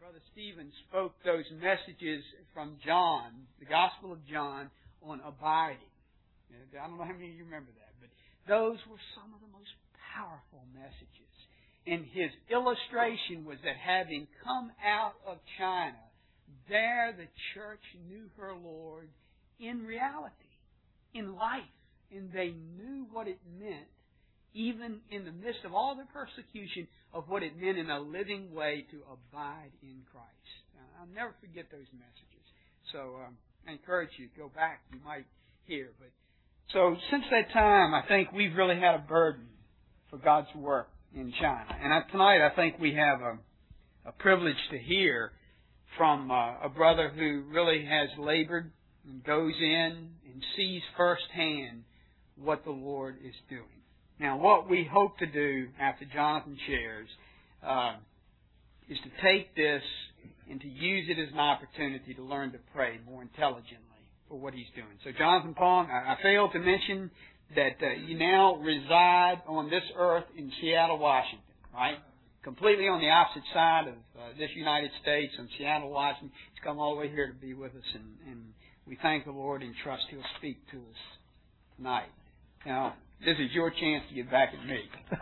Brother Stephen spoke those messages from John, the Gospel of John, on abiding. I don't know how many of you remember that, but those were some of the most powerful messages. And his illustration was that having come out of China, there the church knew her Lord in reality, in life. And they knew what it meant, even in the midst of all the persecution, of what it meant in a living way to abide in Christ. Now, I'll never forget those messages. So I encourage you, go back. You might hear. But so since that time, I think we've really had a burden for God's work in China. And tonight, I think we have a privilege to hear from a brother who really has labored and goes in and sees firsthand what the Lord is doing. Now, what we hope to do after Jonathan shares is to take this and to use it as an opportunity to learn to pray more intelligently for what he's doing. So, Jonathan Pong, I failed to mention that you now reside on this earth in Seattle, Washington, right? Completely on the opposite side of this United States, in Seattle, Washington. He's come all the way here to be with us, and we thank the Lord and trust He'll speak to us tonight. Now, this is your chance to get back at me.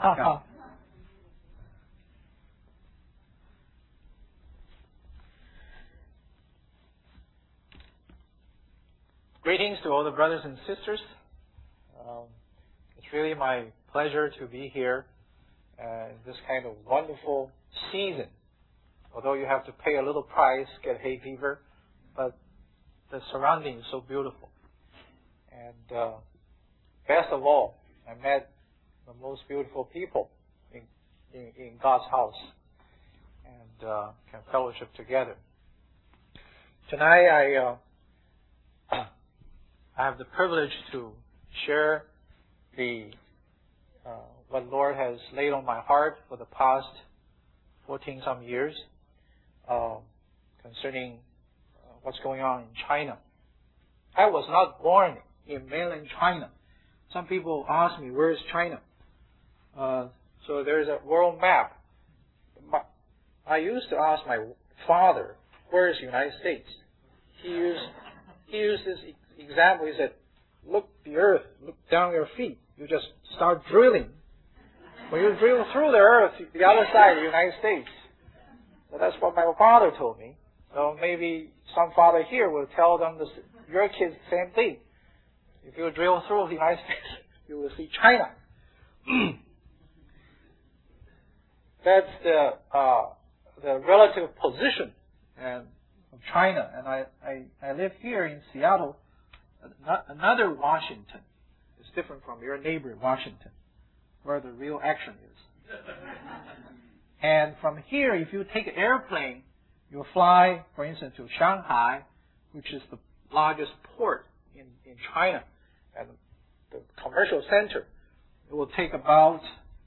Greetings to all the brothers and sisters. It's really my pleasure to be here in this kind of wonderful season. Although you have to pay a little price, get hay fever, but the surrounding is so beautiful. And best of all, I met the most beautiful people in God's house and can fellowship together. Tonight I have the privilege to share what Lord has laid on my heart for the past 14-some years concerning what's going on in China. I was not born in mainland China. Some people ask me, where is China? So there's a world map. I used to ask my father, where is the United States? He used this example. He said, look the earth, look down your feet. You just start drilling. When you drill through the earth, the other side is the United States. So that's what my father told me. So maybe some father here will tell them your kids the same thing. If you drill through the United States, you will see China. That's the relative position of China. And I live here in Seattle, another Washington. It's different from your neighbor, Washington, where the real action is. And from here, if you take an airplane, you'll fly, for instance, to Shanghai, which is the largest port in China, and the commercial center. It will take about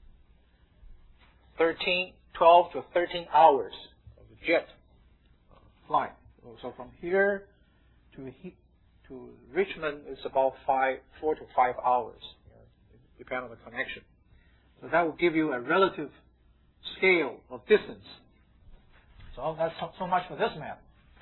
12 to 13 hours of jet flight. So from here to Richmond, it's about 4 to 5 hours, depending on the connection. So that will give you a relative scale of distance. So that's so much for this map.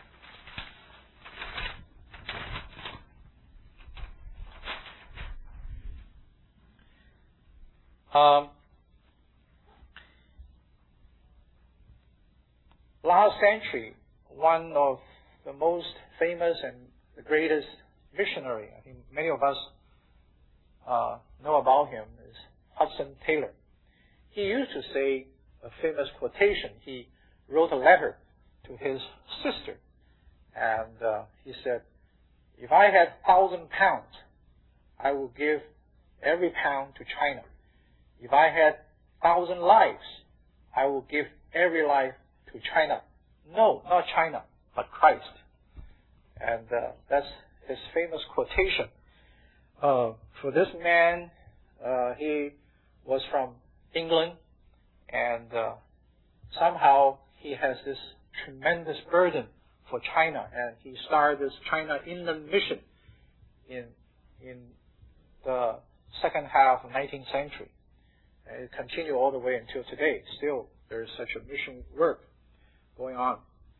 Last century, one of the most famous and the greatest missionary, I think many of us know about him, is Hudson Taylor. He used to say a famous quotation. He wrote a letter to his sister, and he said, if I had 1,000 pounds, I would give every pound to China. If I had 1,000 lives, I will give every life to China. No, not China, but Christ. And that's his famous quotation. For this man, he was from England, and somehow he has this tremendous burden for China, and he started this China Inland Mission in the second half of the 19th century. And it continued all the way until today. Still, there is such a mission work going on.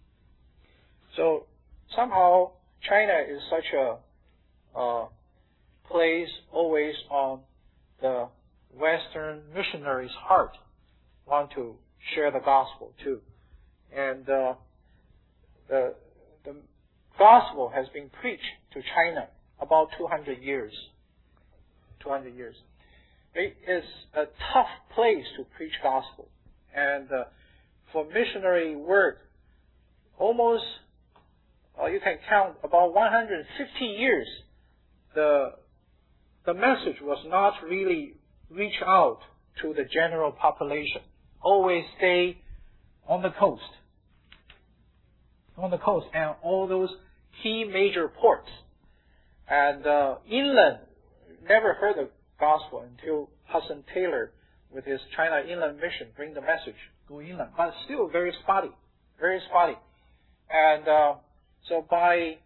So somehow China is such a place always on the Western missionaries' heart, want to share the gospel too. And the gospel has been preached to China about 200 years. 200 years. It is a tough place to preach gospel. And for missionary work, almost, you can count about 150 years, the message was not really reach out to the general population. Always stay on the coast. On the coast and all those key major ports. And inland, never heard the gospel until Hudson Taylor with his China Inland Mission bring the message, go inland. But still very spotty. Very spotty. And so by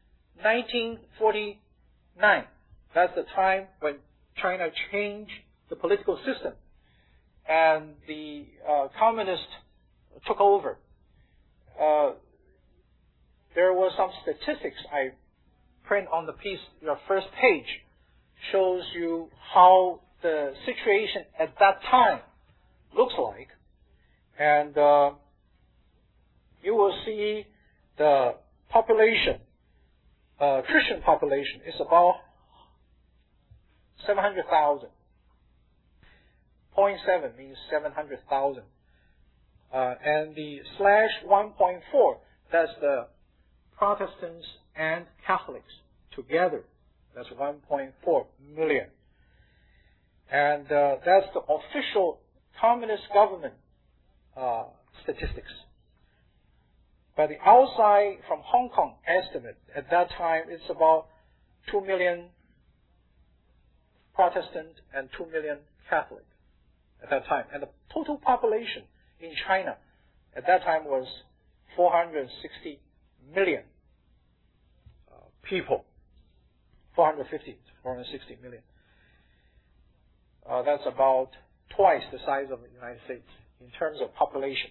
1949, that's the time when China changed the political system and the communists took over. There were some statistics I print on the piece, your first page, shows you how the situation at that time looks like. And you will see the population, Christian population, is about 700,000. 0.7 means 700,000. And the /1.4, that's the Protestants and Catholics together. That's 1.4 million. And that's the official communist government statistics. But the outside from Hong Kong estimate at that time, it's about 2 million Protestant and 2 million Catholic at that time. And the total population in China at that time was 460 million people. 460 million. That's about twice the size of the United States in terms of population.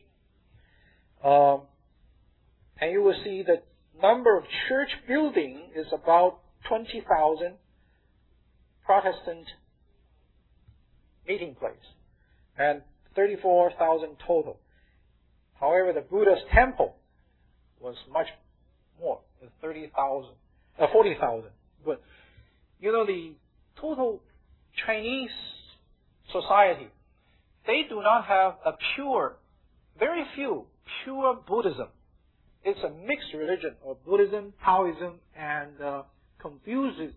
And you will see the number of church building is about 20,000 Protestant meeting place and 34,000 total. However, the Buddha's temple was much more, 40,000. But you know, the total Chinese society, they do not have a very few pure Buddhism. It's a mixed religion of Buddhism, Taoism, and Confucianism.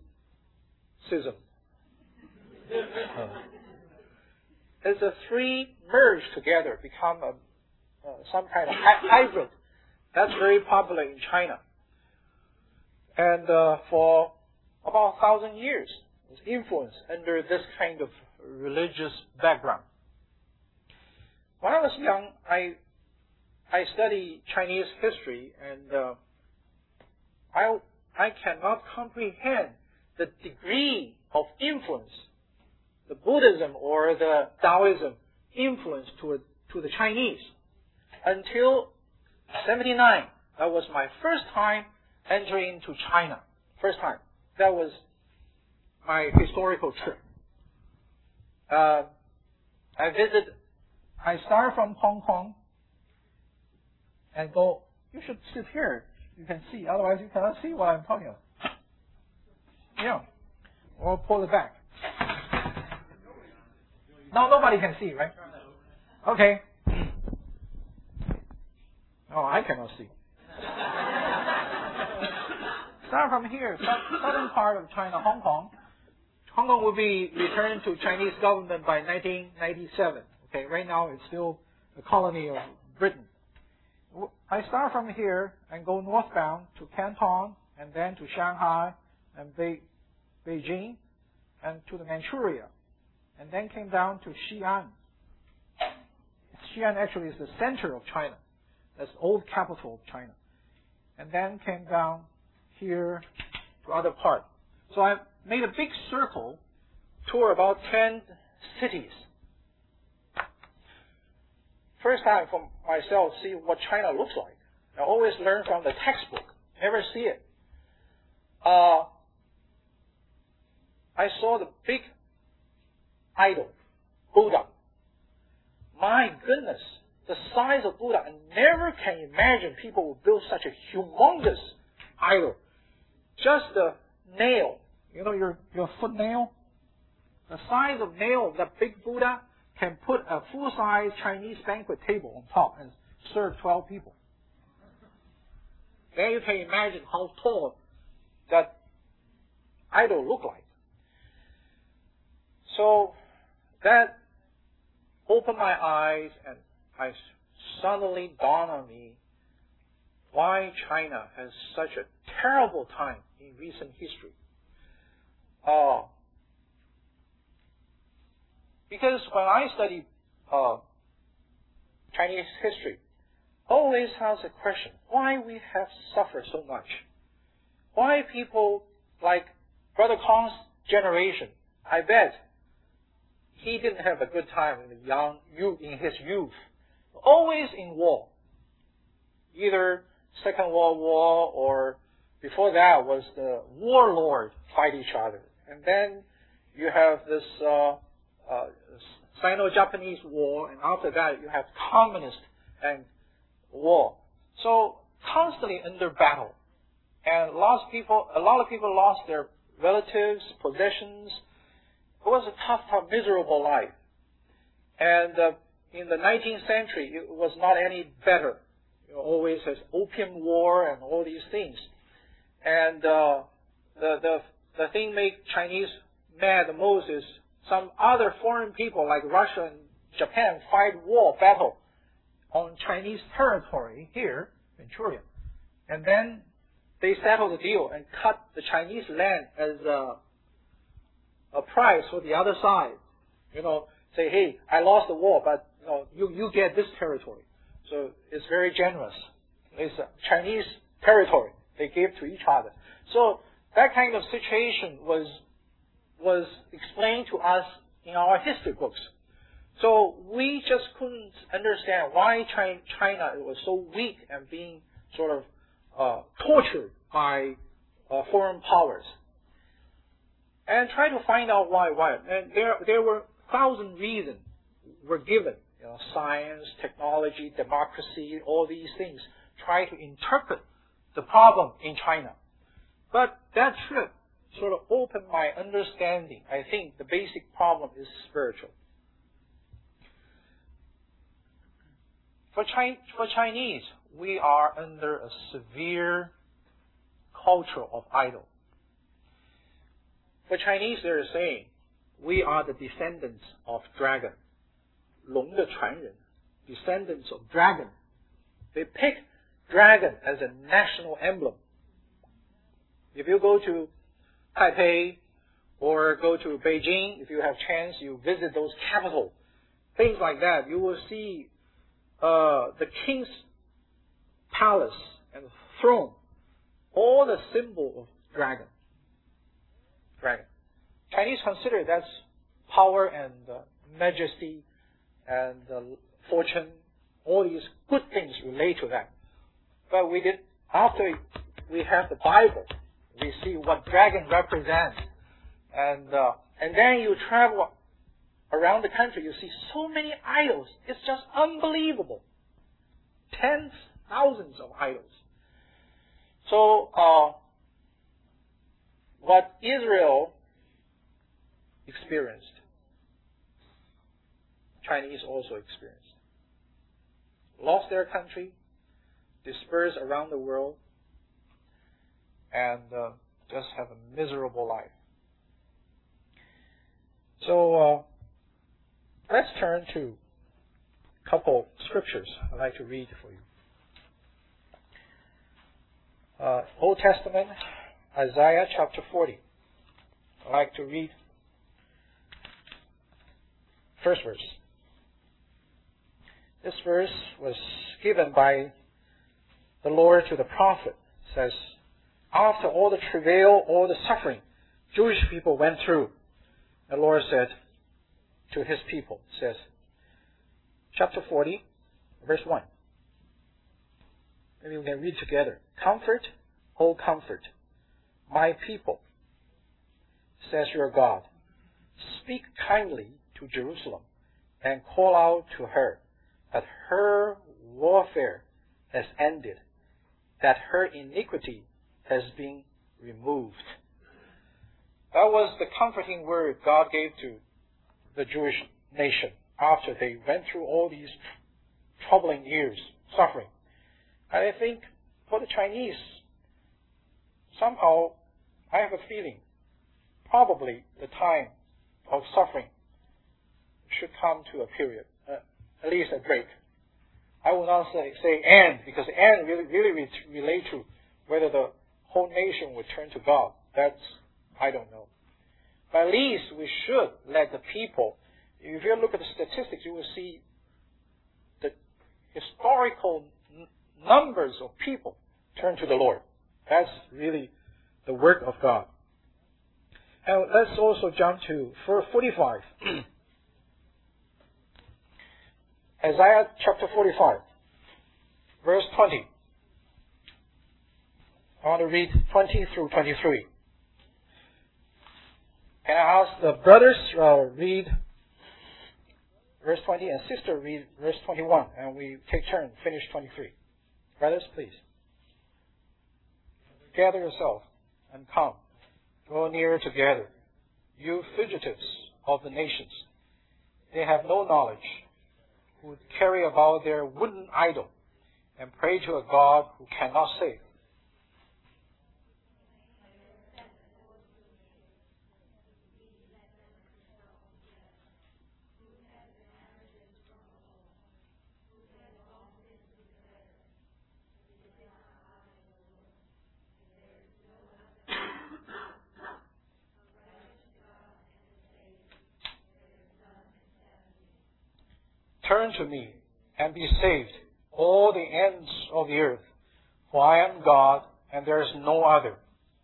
As the three merge together, become some kind of hybrid. That's very popular in China. And for about 1,000 years, was influenced under this kind of religious background. When I was young, I studied Chinese history, and I cannot comprehend the degree of influence, the Buddhism or the Taoism influence to the Chinese until 1979. That was my first time entering into China. First time. That was my historical trip. I start from Hong Kong and go, you should sit here. You can see, otherwise you cannot see what I'm talking about. Yeah. Or pull it back. Now nobody can see, right? Okay. Oh, I cannot see. Start from here, southern part of China, Hong Kong. Hong Kong will be returned to Chinese government by 1997. Okay, right now it's still a colony of Britain. I start from here and go northbound to Canton, and then to Shanghai and Beijing, and to the Manchuria, and then came down to Xi'an. Xi'an actually is the center of China. That's the old capital of China. And then came down here to other part. So I made a big circle, tour about 10 cities. First time for myself see what China looks like. I always learn from the textbook. Never see it. I saw the big idol, Buddha. My goodness, the size of Buddha. I never can imagine people would build such a humongous idol. Just the nail, you know, your foot nail? The size of nail of that big Buddha can put a full-size Chinese banquet table on top and serve 12 people. Then you can imagine how tall that idol looked like. So that opened my eyes, and I suddenly dawned on me why China has such a terrible time in recent history. Because when I study Chinese history, always has a question: why we have suffered so much? Why people like Brother Kong's generation? I bet he didn't have a good time in his youth. Always in war. Either Second World War or before that was the warlord fight each other. And then you have this Sino-Japanese war, and after that you have communist and war. So constantly under battle. And a lot of people lost their relatives, possessions. It was a tough, miserable life. And in the 19th century, it was not any better. You know, always has opium war and all these things. And the thing make Chinese mad the most is some other foreign people like Russia and Japan fight battle on Chinese territory here, Manchuria. And then they settle the deal and cut the Chinese land as a price for the other side. You know, say, hey, I lost the war, but you get this territory. So it's very generous. It's a Chinese territory they gave to each other. So that kind of situation was explained to us in our history books. So we just couldn't understand why China was so weak and being sort of tortured by foreign powers. And try to find out why. And there were 1,000 reasons were given. You know, science, technology, democracy, all these things. Try to interpret the problem in China. But that trip sort of opened my understanding. I think the basic problem is spiritual. For Chinese, we are under a severe culture of idol. For Chinese, they're saying, we are the descendants of dragon. 龙的传人, descendants of dragon. They pick dragon as a national emblem. If you go to Taipei or go to Beijing, if you have chance, you visit those capitals, things like that, you will see the king's palace and throne, all the symbol of dragon. Chinese consider that's power and majesty and fortune, all these good things relate to that. But after we have the Bible, we see what dragon represents, and then you travel around the country, you see so many idols. It's just unbelievable. Tens, thousands of idols. So what Israel experienced, Chinese also experienced. Lost their country, dispersed around the world, and just have a miserable life. So let's turn to a couple scriptures I'd like to read for you. Old Testament, Isaiah chapter 40. I'd like to read first verse. This verse was given by the Lord to the prophet. It says, after all the travail, all the suffering Jewish people went through, the Lord said to his people, says, chapter 40, verse 1. Maybe we can read together. Comfort, oh comfort, my people, says your God. Speak kindly to Jerusalem and call out to her that her warfare has ended, that her iniquity has been removed. That was the comforting word God gave to the Jewish nation after they went through all these troubling years, suffering. And I think for the Chinese, somehow, I have a feeling, probably the time of suffering should come to a period, at least a break. I will not say end, because end really relate to whether the whole nation would turn to God. That's, I don't know. But at least we should let the people, if you look at the statistics, you will see the historical numbers of people turn to the Lord. That's really the work of God. And let's also jump to 45. Isaiah chapter 45, verse 20. I want to read 20 through 23. Can I ask the brothers read verse 20 and sister read verse 21, and we take turn finish 23. Brothers, please. Gather yourself and come. Draw near together, you fugitives of the nations. They have no knowledge, who carry about their wooden idol and pray to a God who cannot save. Turn to me and be saved, all the ends of the earth, for I am God and there is no other.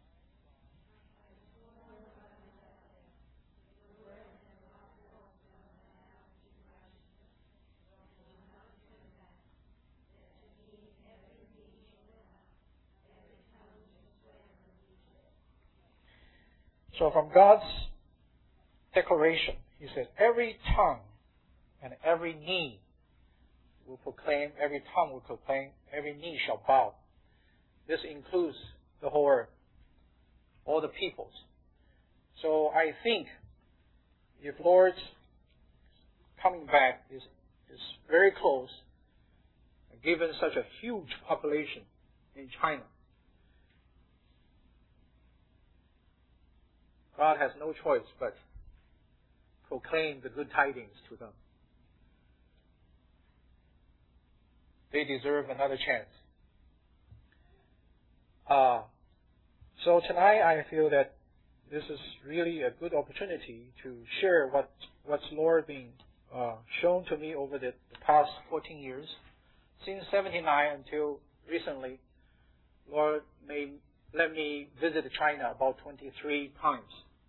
So from God's declaration, He says, every tongue and every knee will proclaim, every tongue will proclaim, every knee shall bow. This includes the whole earth, all the peoples. So I think if Lord's coming back is very close, given such a huge population in China, God has no choice but proclaim the good tidings to them. They deserve another chance. So tonight I feel that this is really a good opportunity to share what's Lord being shown to me over the past 14 years. Since 79 until recently, Lord may let me visit China about 23 times.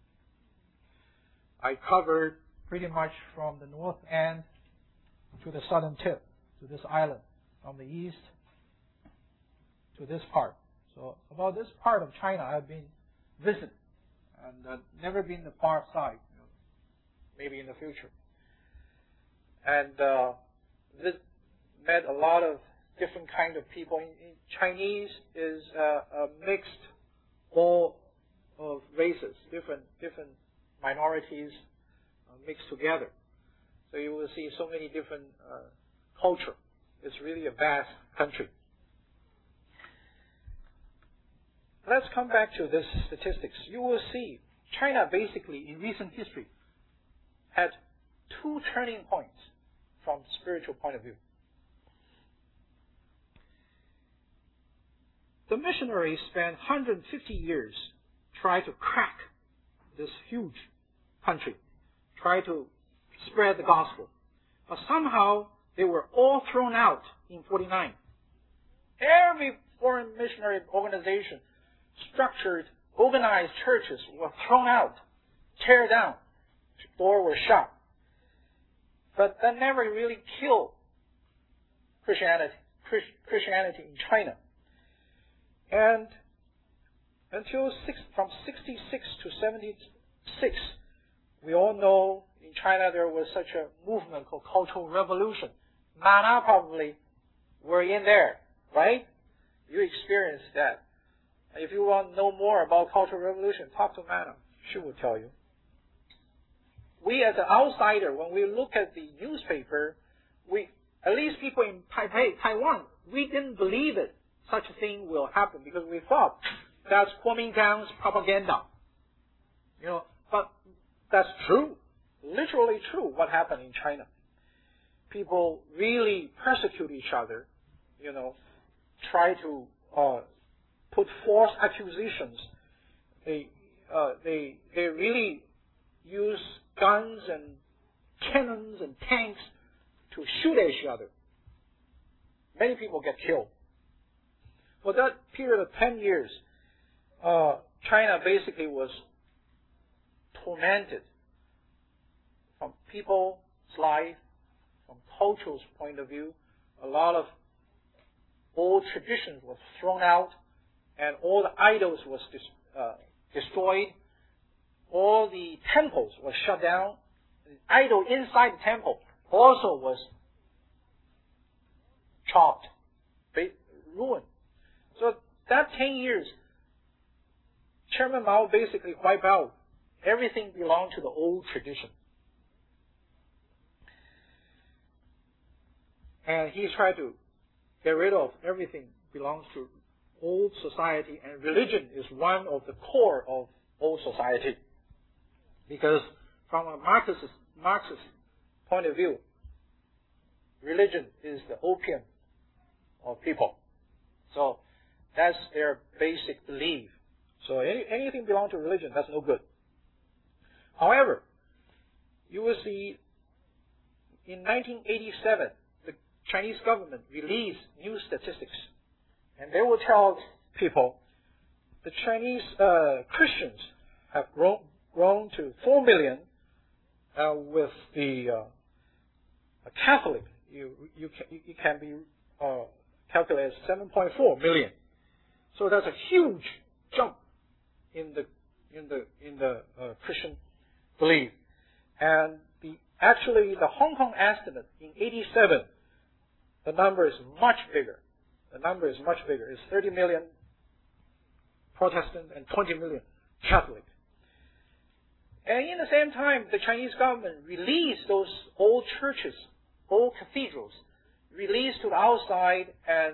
I covered pretty much from the north end to the southern tip, to this island, from the east to this part. So about this part of China I've been visiting, and never been the far side, maybe in the future. And met a lot of different kind of people. Chinese is a mixed all of races, different minorities mixed together. So you will see so many different culture. It's really a vast country. Let's come back to this statistics. You will see China basically in recent history had two turning points from spiritual point of view. The missionaries spent 150 years trying to crack this huge country, try to spread the gospel. But somehow they were all thrown out in 49. Every foreign missionary organization, structured, organized churches were thrown out, tear down, doors were shut. But that never really killed Christianity. Christianity in China. And from 66 to 76, we all know in China there was such a movement called Cultural Revolution. Mana probably were in there, right? You experienced that. If you want to know more about Cultural Revolution, talk to Mana. She will tell you. We as an outsider, when we look at the newspaper, at least people in Taiwan, we didn't believe it. Such a thing will happen because we thought that's Kuomintang's propaganda. But that's true. Literally true what happened in China. People really persecute each other, try to put false accusations. They really use guns and cannons and tanks to shoot at each other. Many people get killed. For that period of 10 years, China basically was tormented from people's life, from culture's point of view. A lot of old traditions were thrown out, and all the idols was destroyed. All the temples were shut down. The idol inside the temple also was chopped, ruined. So that 10 years, Chairman Mao basically wiped out everything belonged to the old tradition. And he tried to get rid of everything belongs to old society, and religion is one of the core of old society. Because from a Marxist point of view, religion is the opium of people. So that's their basic belief. So anything belonging to religion, that's no good. However, you will see in 1987, the Chinese government released new statistics. And they will tell people the Chinese Christians have grown to 4 million, with the Catholic, you can be calculated as 7.4 million. So that's a huge jump in the Christian belief. And actually the Hong Kong estimate in 87, the number is much bigger. The number is much bigger. It's 30 million Protestant and 20 million Catholic. And in the same time, the Chinese government released those old churches, old cathedrals, released to the outside and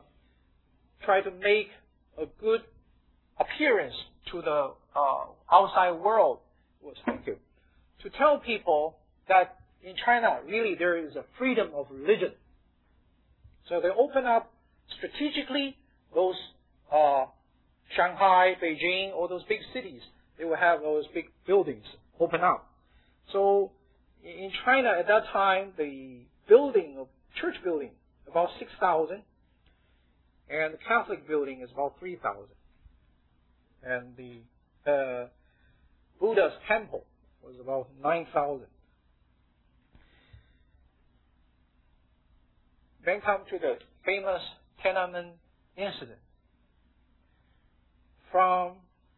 try to make a good appearance to the outside world. Thank you. To tell people that in China, really, there is a freedom of religion. So they open up strategically those Shanghai, Beijing, all those big cities. They will have those big buildings open up. So in China at that time, the church building, about 6,000, and the Catholic building is about 3,000. And the Buddha's temple was about 9,000. Then come to the famous Tiananmen incident. From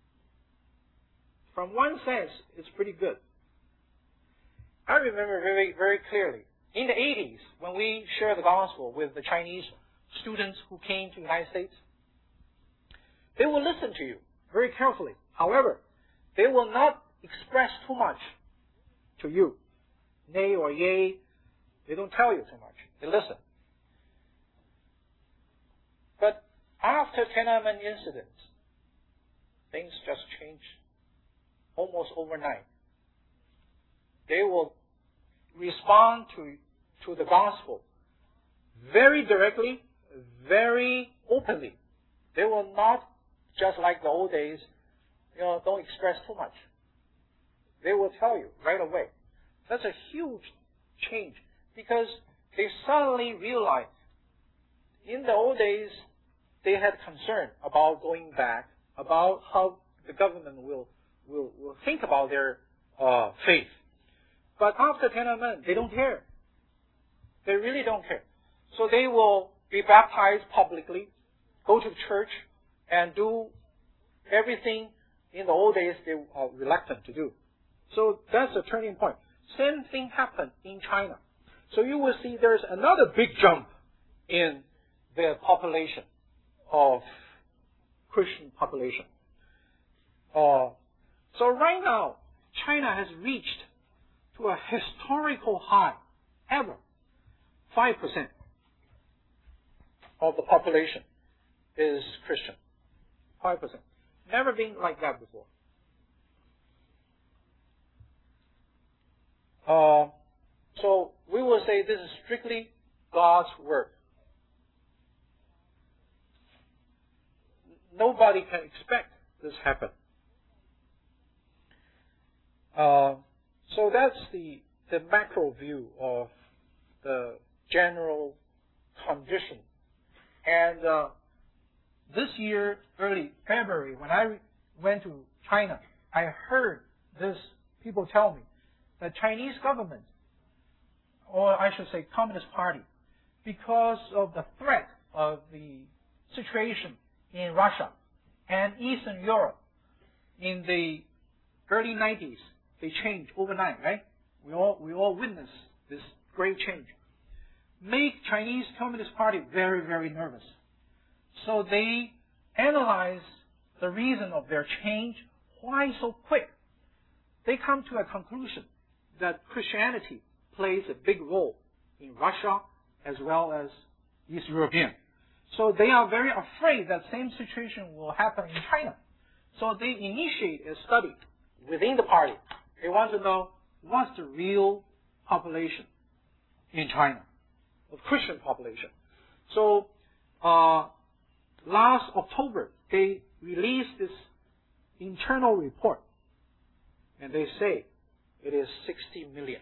one sense, it's pretty good. I remember very, very clearly, in the 80s, when we shared the gospel with the Chinese students who came to the United States, they will listen to you very carefully. However, they will not express too much to you. Nay or yea, they don't tell you too much. They listen. But after Tiananmen incident, things just changed almost overnight. They will respond to the gospel very directly, very openly. They will not, just like the old days, don't express too much. They will tell you right away. That's a huge change because they suddenly realized in the old days they had concern about going back, about how the government will think about their faith. But after Tiananmen, they don't care. They really don't care. So they will be baptized publicly, go to church, and do everything in the old days they are reluctant to do. So that's a turning point. Same thing happened in China. So you will see there's another big jump in the population of Christian population. So right now, China has reached to a historical high ever. 5% of the population is Christian. 5%. Never been like that before. So we will say this is strictly God's work. Nobody can expect this happen. So that's the macro view of the general condition. And this year, early February, when I went to China, I heard this people tell me the Chinese government, or I should say Communist Party, because of the threat of the situation in Russia and Eastern Europe in the early 90s, they changed overnight, right? We all witnessed this great change. Make Chinese Communist Party very, very nervous. So they analyze the reason of their change. Why so quick? They come to a conclusion that Christianity plays a big role in Russia as well as East European. So they are very afraid that same situation will happen in China. So they initiate a study within the party. They want to know what's the real population in China, of Christian population. So last October, they released this internal report, and they say it is 60 million.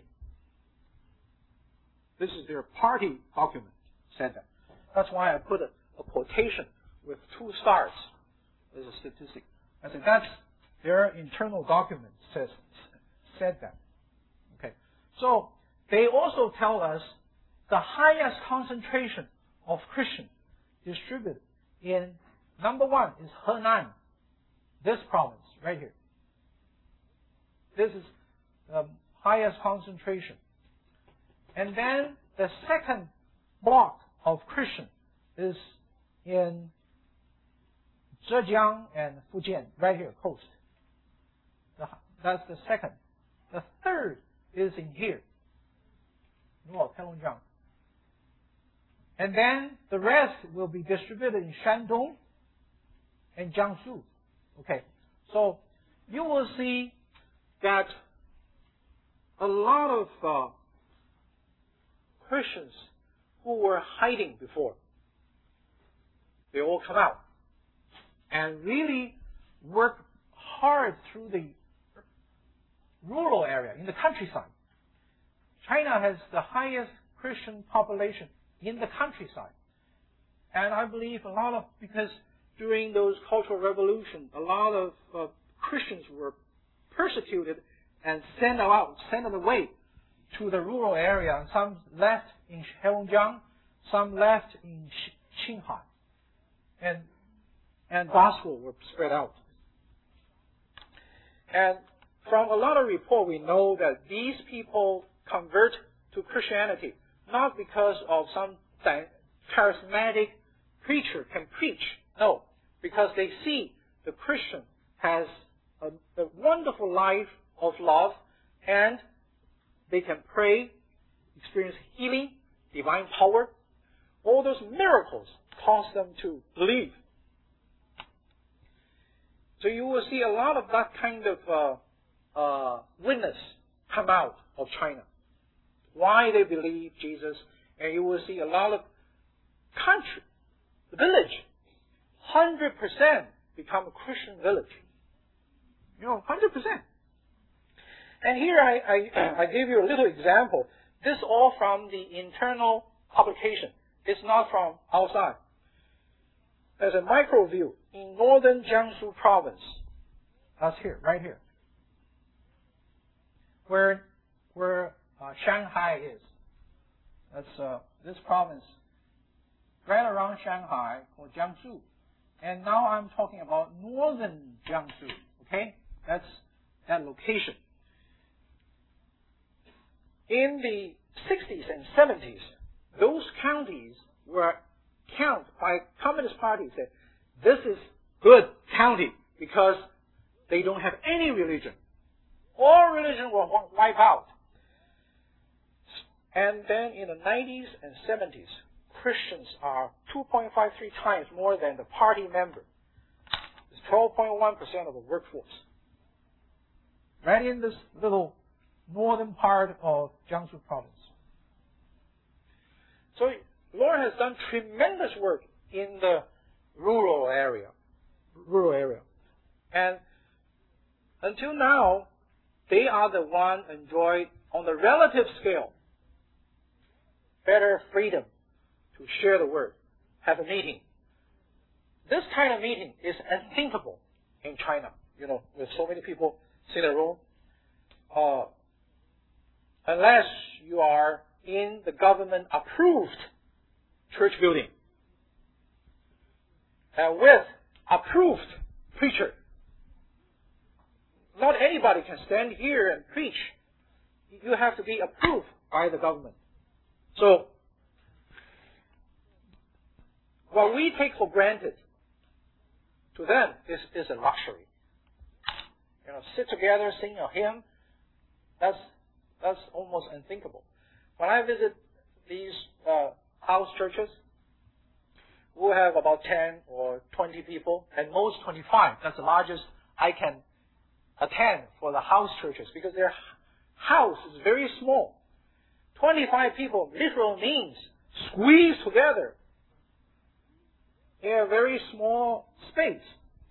This is their party document, said that. That's why I put a quotation with 2 stars as a statistic. I said that's their internal document said that. Okay. So they also tell us the highest concentration of Christian distributed in, number 1 is Henan, this province right here. This is the highest concentration. And then the second block of Christian is in Zhejiang and Fujian, right here, coast. That's the second. The third is in here, North Heilongjiang. And then the rest will be distributed in Shandong and Jiangsu. Okay, so you will see that a lot of Christians who were hiding before, they all come out and really work hard through the rural area, in the countryside. China has the highest Christian population in the countryside. And I believe because during those cultural revolutions, a lot of Christians were persecuted and sent away to the rural area. And some left in Heilongjiang, some left in Qinghai. And gospel were spread out. And from a lot of report, we know that these people convert to Christianity not because of some charismatic preacher can preach. No, because they see the Christian has a wonderful life of love, and they can pray, experience healing, divine power. All those miracles cause them to believe. So you will see a lot of that kind of witness come out of China. Why they believe Jesus, and you will see a lot of country, village, 100% become a Christian village. 100%. And here I give you a little example. This all from the internal publication. It's not from outside. There's a micro view in northern Jiangsu province. That's here, right here, where Shanghai is. That's this province right around Shanghai called Jiangsu. And now I'm talking about northern Jiangsu. Okay? That's that location. In the 60s and 70s, those counties were counted by Communist Party said, this is good county because they don't have any religion. All religion will wipe out. And then in the 90s and 70s, Christians are 2.53 times more than the party member. It's 12.1% of the workforce. Right in this little northern part of Jiangsu province. So Lord has done tremendous work in the rural area. And until now, they are the one enjoy, on the relative scale, better freedom to share the word, have a meeting. This kind of meeting is unthinkable in China, with so many people sitting in a room. Unless you are in the government-approved church building and with approved preacher. Not anybody can stand here and preach. You have to be approved by the government. So, what we take for granted to them is a luxury. Sit together, sing a hymn, that's almost unthinkable. When I visit these house churches, we'll have about 10 or 20 people, and most 25. That's the largest I can attend for the house churches, because their house is very small. 25 people literally means squeezed together in a very small space.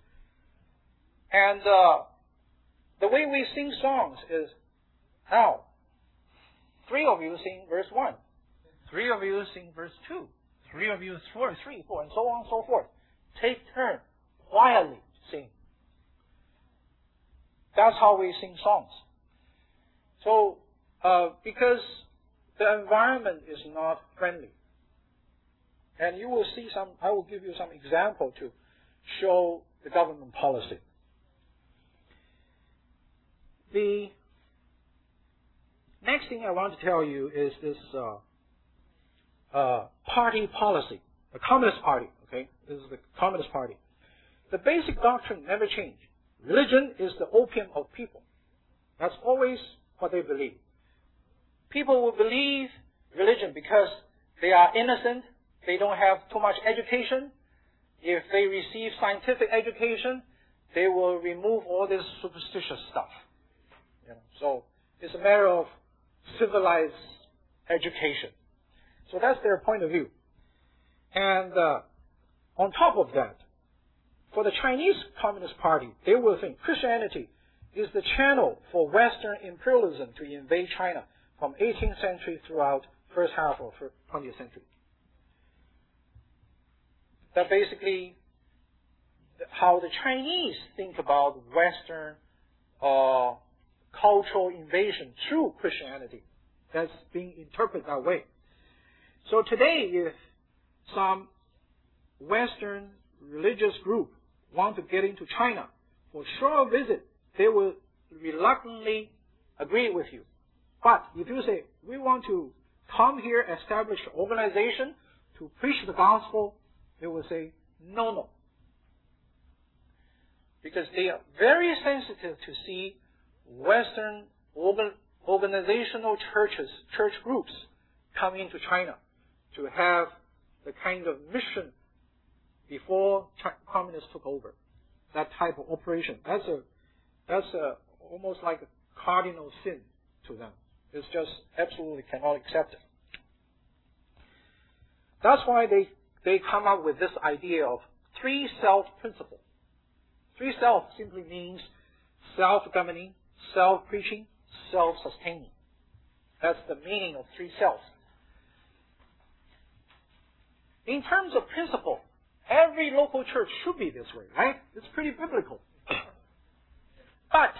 And the way we sing songs is, now, 3 of you sing verse 1. 3 of you sing verse 2. 3 of you 4, 3, 4, and so on and so forth. Take turn, quietly sing. That's how we sing songs. So, because the environment is not friendly. And you will see I will give you some example to show the government policy. The next thing I want to tell you is this party policy, the Communist Party. Okay, this is the Communist Party. The basic doctrine never changed. Religion is the opium of people. That's always what they believe. People will believe religion because they are innocent. They don't have too much education. If they receive scientific education, they will remove all this superstitious stuff. So it's a matter of civilized education. So that's their point of view. And on top of that, for the Chinese Communist Party, they will think Christianity is the channel for Western imperialism to invade China from 18th century throughout first half of 20th century. That basically how the Chinese think about Western cultural invasion through Christianity. That's being interpreted that way. So today, if some Western religious group want to get into China for a short visit, they will reluctantly agree with you. But if you say, we want to come here, establish an organization to preach the gospel, they will say, no. Because they are very sensitive to see Western organizational church groups come into China to have the kind of mission before communists took over. That type of operation. That's almost like a cardinal sin to them. It's just absolutely cannot accept it. That's why they come up with this idea of 3 self principle. 3 self simply means self-governing, self-preaching, self-sustaining. That's the meaning of 3 selves. In terms of principle, every local church should be this way, right? It's pretty biblical. But,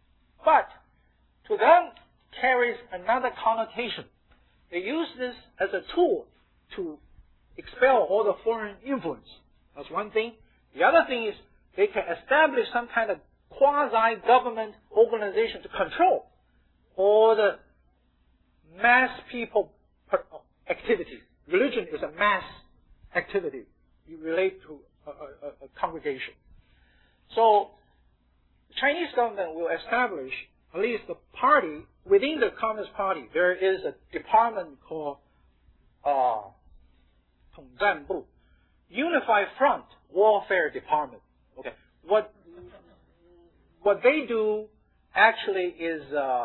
to them, carries another connotation. They use this as a tool to expel all the foreign influence. That's one thing. The other thing is they can establish some kind of quasi-government organization to control all the mass people activity. Religion is a mass activity. You relate to a congregation. So the Chinese government will establish at least the party, within the Communist Party, there is a department called 统战部, Unified Front Warfare Department. Okay, what they do actually is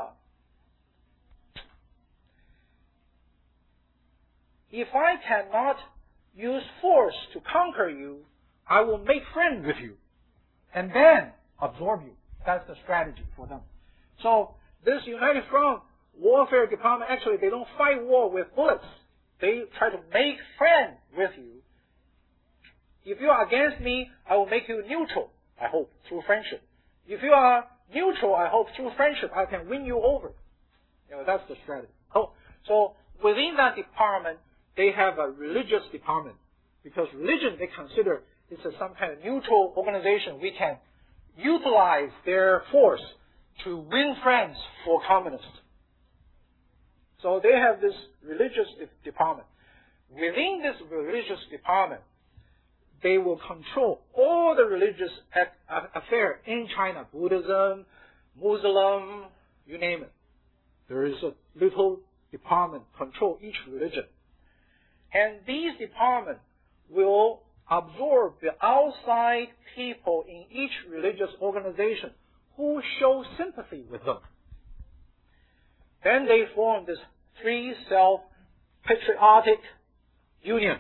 if I cannot use force to conquer you, I will make friends with you and then absorb you. That's the strategy for them. So this United Front Warfare Department, actually they don't fight war with bullets. They try to make friends with you. If you are against me, I will make you neutral, I hope, through friendship. If you are neutral, I hope through friendship I can win you over. That's the strategy. So within that department, they have a religious department. Because religion, they consider it's some kind of neutral organization. We can utilize their force to win friends for communists. So they have this religious department. Within this religious department, they will control all the religious affairs in China. Buddhism, Muslim, you name it. There is a little department control each religion. And these departments will absorb the outside people in each religious organization who show sympathy with them. Then they form this Three Self-Patriotic Union.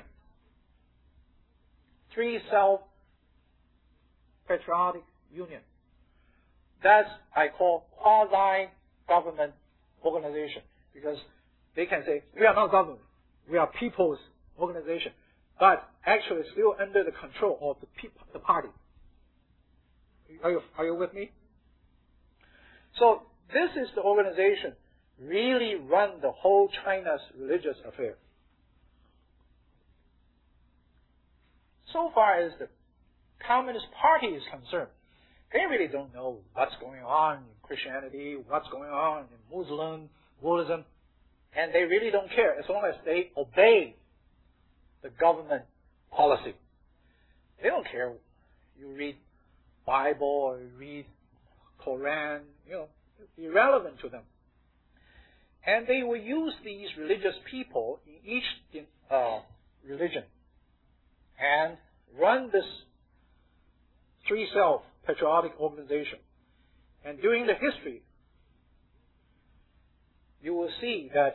Three Self-Patriotic Union. That's, I call, quasi-government organization. Because they can say, we are not government. We are people's organization. But actually still under the control of the party. Are you with me? So this is the organization really run the whole China's religious affair. So far as the Communist Party is concerned, they really don't know what's going on in Christianity, what's going on in Buddhism, and they really don't care as long as they obey the government policy. They don't care. You read Bible or you read Quran, it's irrelevant to them. And they will use these religious people in each religion and run this Three Self-Patriotic organization. And during the history, you will see that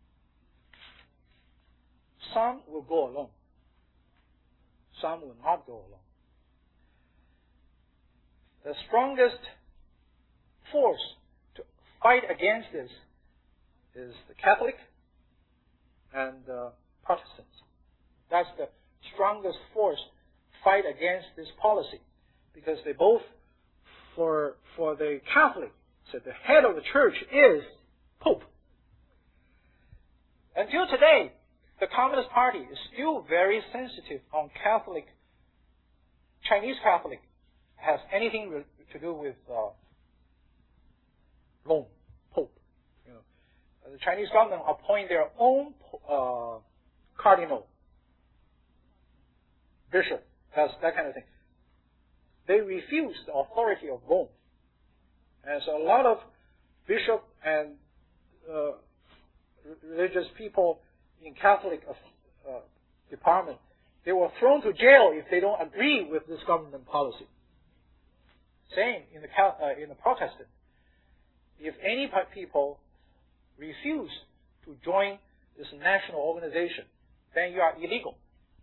some will go along. Some will not go along. The strongest force to fight against this is the Catholic and the Protestants. That's the strongest force fight against this policy. Because they both, for the Catholic, so the head of the church is Pope. Until today, the Communist Party is still very sensitive on Catholic, Chinese Catholic, has anything to do with Rome, Pope. The Chinese government appoint their own cardinal, bishop, that kind of thing. They refuse the authority of Rome. And so a lot of bishops and religious people in Catholic department, they were thrown to jail if they don't agree with this government policy. Same in the Protestant. If any people refuse to join this national organization, then you are illegal.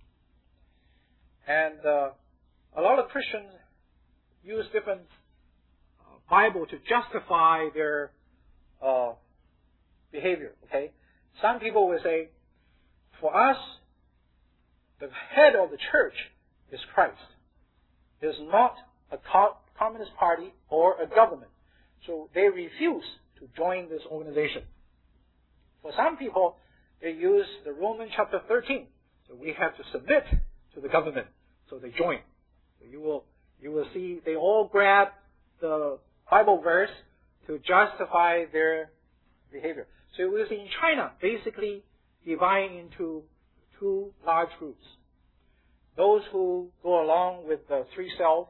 And a lot of Christians use different Bible to justify their behavior. Okay, some people will say, for us, the head of the church is Christ. It is not a communist party or a government. So they refuse to join this organization. For some people, they use the Romans chapter 13. So we have to submit to the government. So they join. So you will see they all grab the Bible verse to justify their behavior. So we will see in China basically dividing into two large groups. Those who go along with the three self,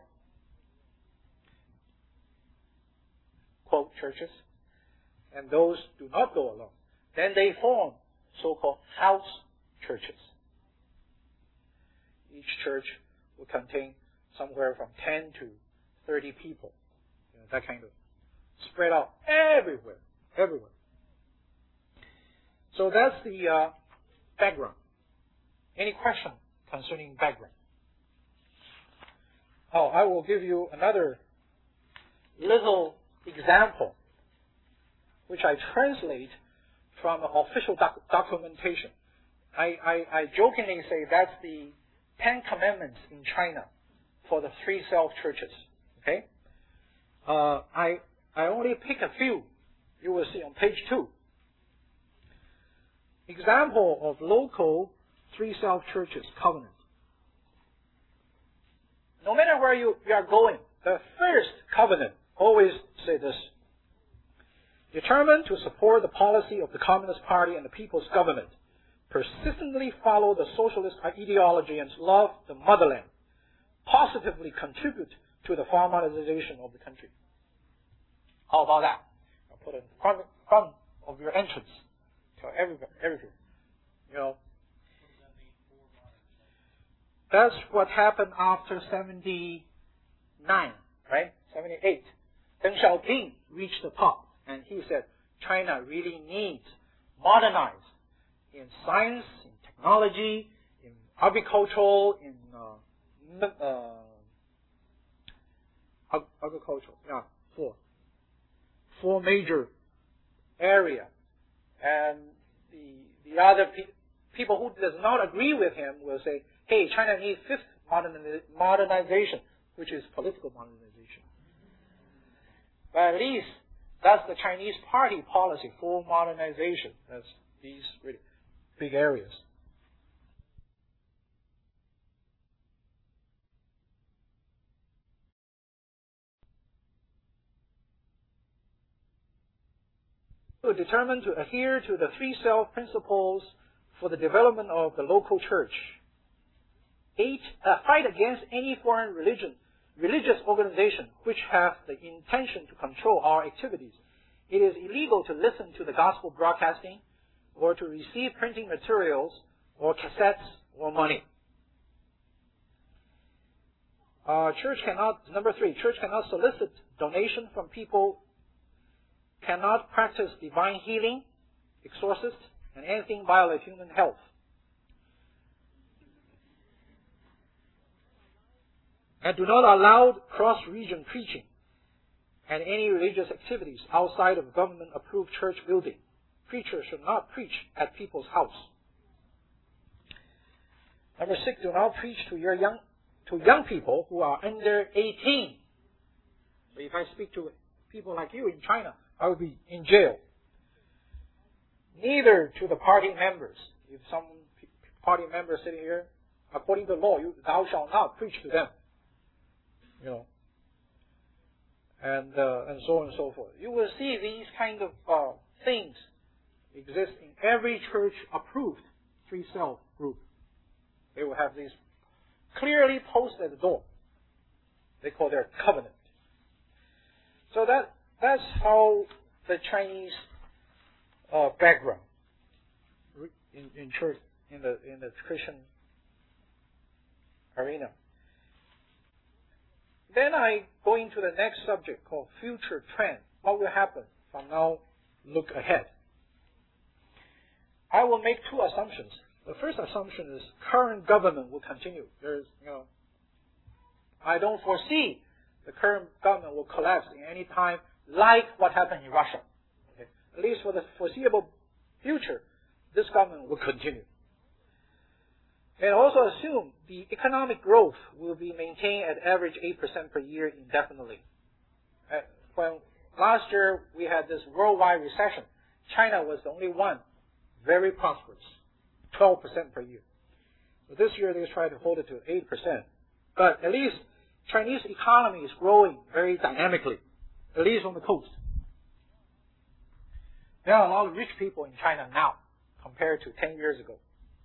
quote, churches, and those do not go along. Then they form so-called house churches. Each church will contain somewhere from 10 to 30 people. That kind of spread out everywhere. So that's the background. Any question concerning background? Oh, I will give you another little example, which I translate from official documentation. I jokingly say that's the 10 Commandments in China for the three self churches. Okay? I only pick a few. You will see on page 2. Example of local three self churches covenant. No matter where you are going, the first covenant always say this: determined to support the policy of the Communist Party and the People's Government, persistently follow the socialist ideology and love the motherland, positively contribute to the farmization of the country. How about that? I'll put it in front of your entrance. Tell everybody. You know. That's what happened after 79, right? 78. Deng Xiaoping reached the top, and he said China really needs modernize in science, in technology, in agricultural, in agricultural. Yeah, four major area, and the other people who does not agree with him will say, hey, China needs fifth modernization, which is political modernization. But at least that's the Chinese Party policy for modernization. That's these really big areas. So determined to adhere to the three self principles for the development of the local church. 8. Fight against any foreign religious organization which have the intention to control our activities. It is illegal to listen to the gospel broadcasting or to receive printing materials or cassettes or money. Number 3, church cannot solicit donation from people, cannot practice divine healing, exorcist, and anything violate human health. And do not allow cross-region preaching and any religious activities outside of government-approved church building. Preachers should not preach at people's house. Number 6, do not preach to young people who are under 18. So if I speak to people like you in China, I will be in jail. Neither to the party members. If some party member sitting here, according to the law, thou shalt not preach to them. You know, and so on and so forth. You will see these kind of things exist in every church-approved three self group. They will have these clearly posted at the door. They call their covenant. So that's how the Chinese background in church in the Christian arena. Then I go into the next subject called future trend. What will happen from now? Look ahead. I will make two assumptions. The first assumption is current government will continue. I don't foresee the current government will collapse in any time, like what happened in Russia. Okay? At least for the foreseeable future, this government will continue. And also assume the economic growth will be maintained at average 8% per year indefinitely. When last year we had this worldwide recession, China was the only one very prosperous, 12% per year. So this year they try to hold it to 8%. But at least Chinese economy is growing very dynamically, at least on the coast. There are a lot of rich people in China now compared to 10 years ago.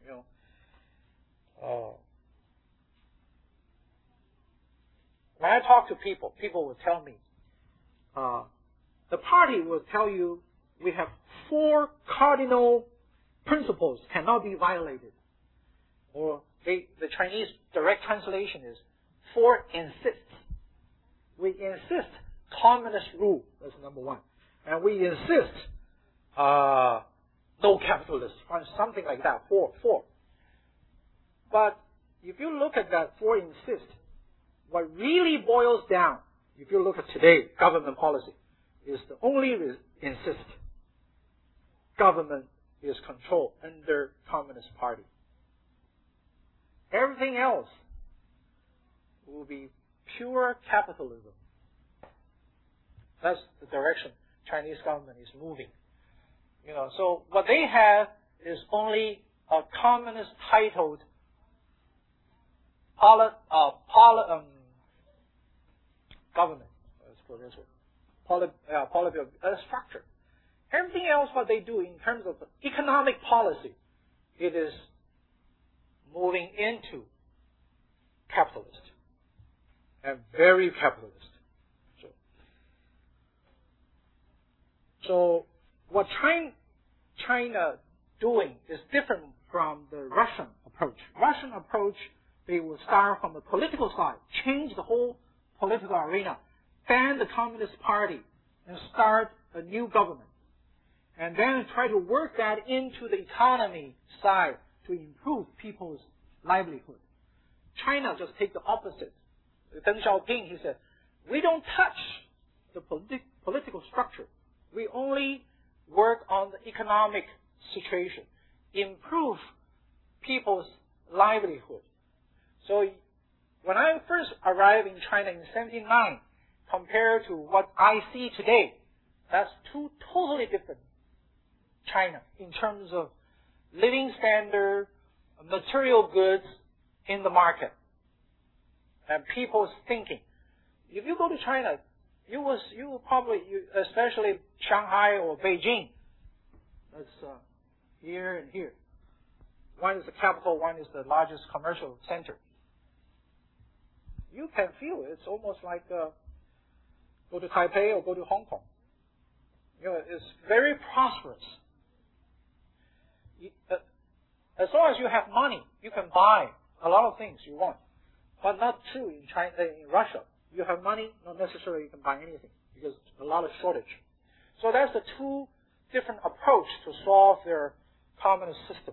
When I talk to people, people will tell me, the party will tell you we have 4 cardinal principles cannot be violated. Or the Chinese direct translation is 4 insists. We insist communist rule, that's number 1. And we insist no capitalism, or something like that, 4. But if you look at that 4 insist, what really boils down, if you look at today, government policy, is the only insist. Government is controlled under Communist Party. Everything else will be pure capitalism. That's the direction Chinese government is moving. So what they have is only a communist titled government, let's put it this way, structure. Everything else what they do in terms of economic policy, it is moving into capitalist, and very capitalist. So what China doing is different from the Russian approach. Russian approach, they will start from the political side, change the whole political arena, ban the Communist Party, and start a new government. And then try to work that into the economy side to improve people's livelihood. China just take the opposite. Deng Xiaoping, he said, we don't touch the political structure. We only work on the economic situation, improve people's livelihood. So when I first arrived in China in 1979, compared to what I see today, that's 2 totally different China in terms of living standard, material goods in the market, and people's thinking. If you go to China, you will probably, especially Shanghai or Beijing, that's here and here. One is the capital, one is the largest commercial center. You can feel it. It's almost like go to Taipei or go to Hong Kong. It's very prosperous. As long as you have money, you can buy a lot of things you want. But not true in China, in Russia. You have money, not necessarily you can buy anything because a lot of shortage. So that's the 2 different approach to solve their communist system.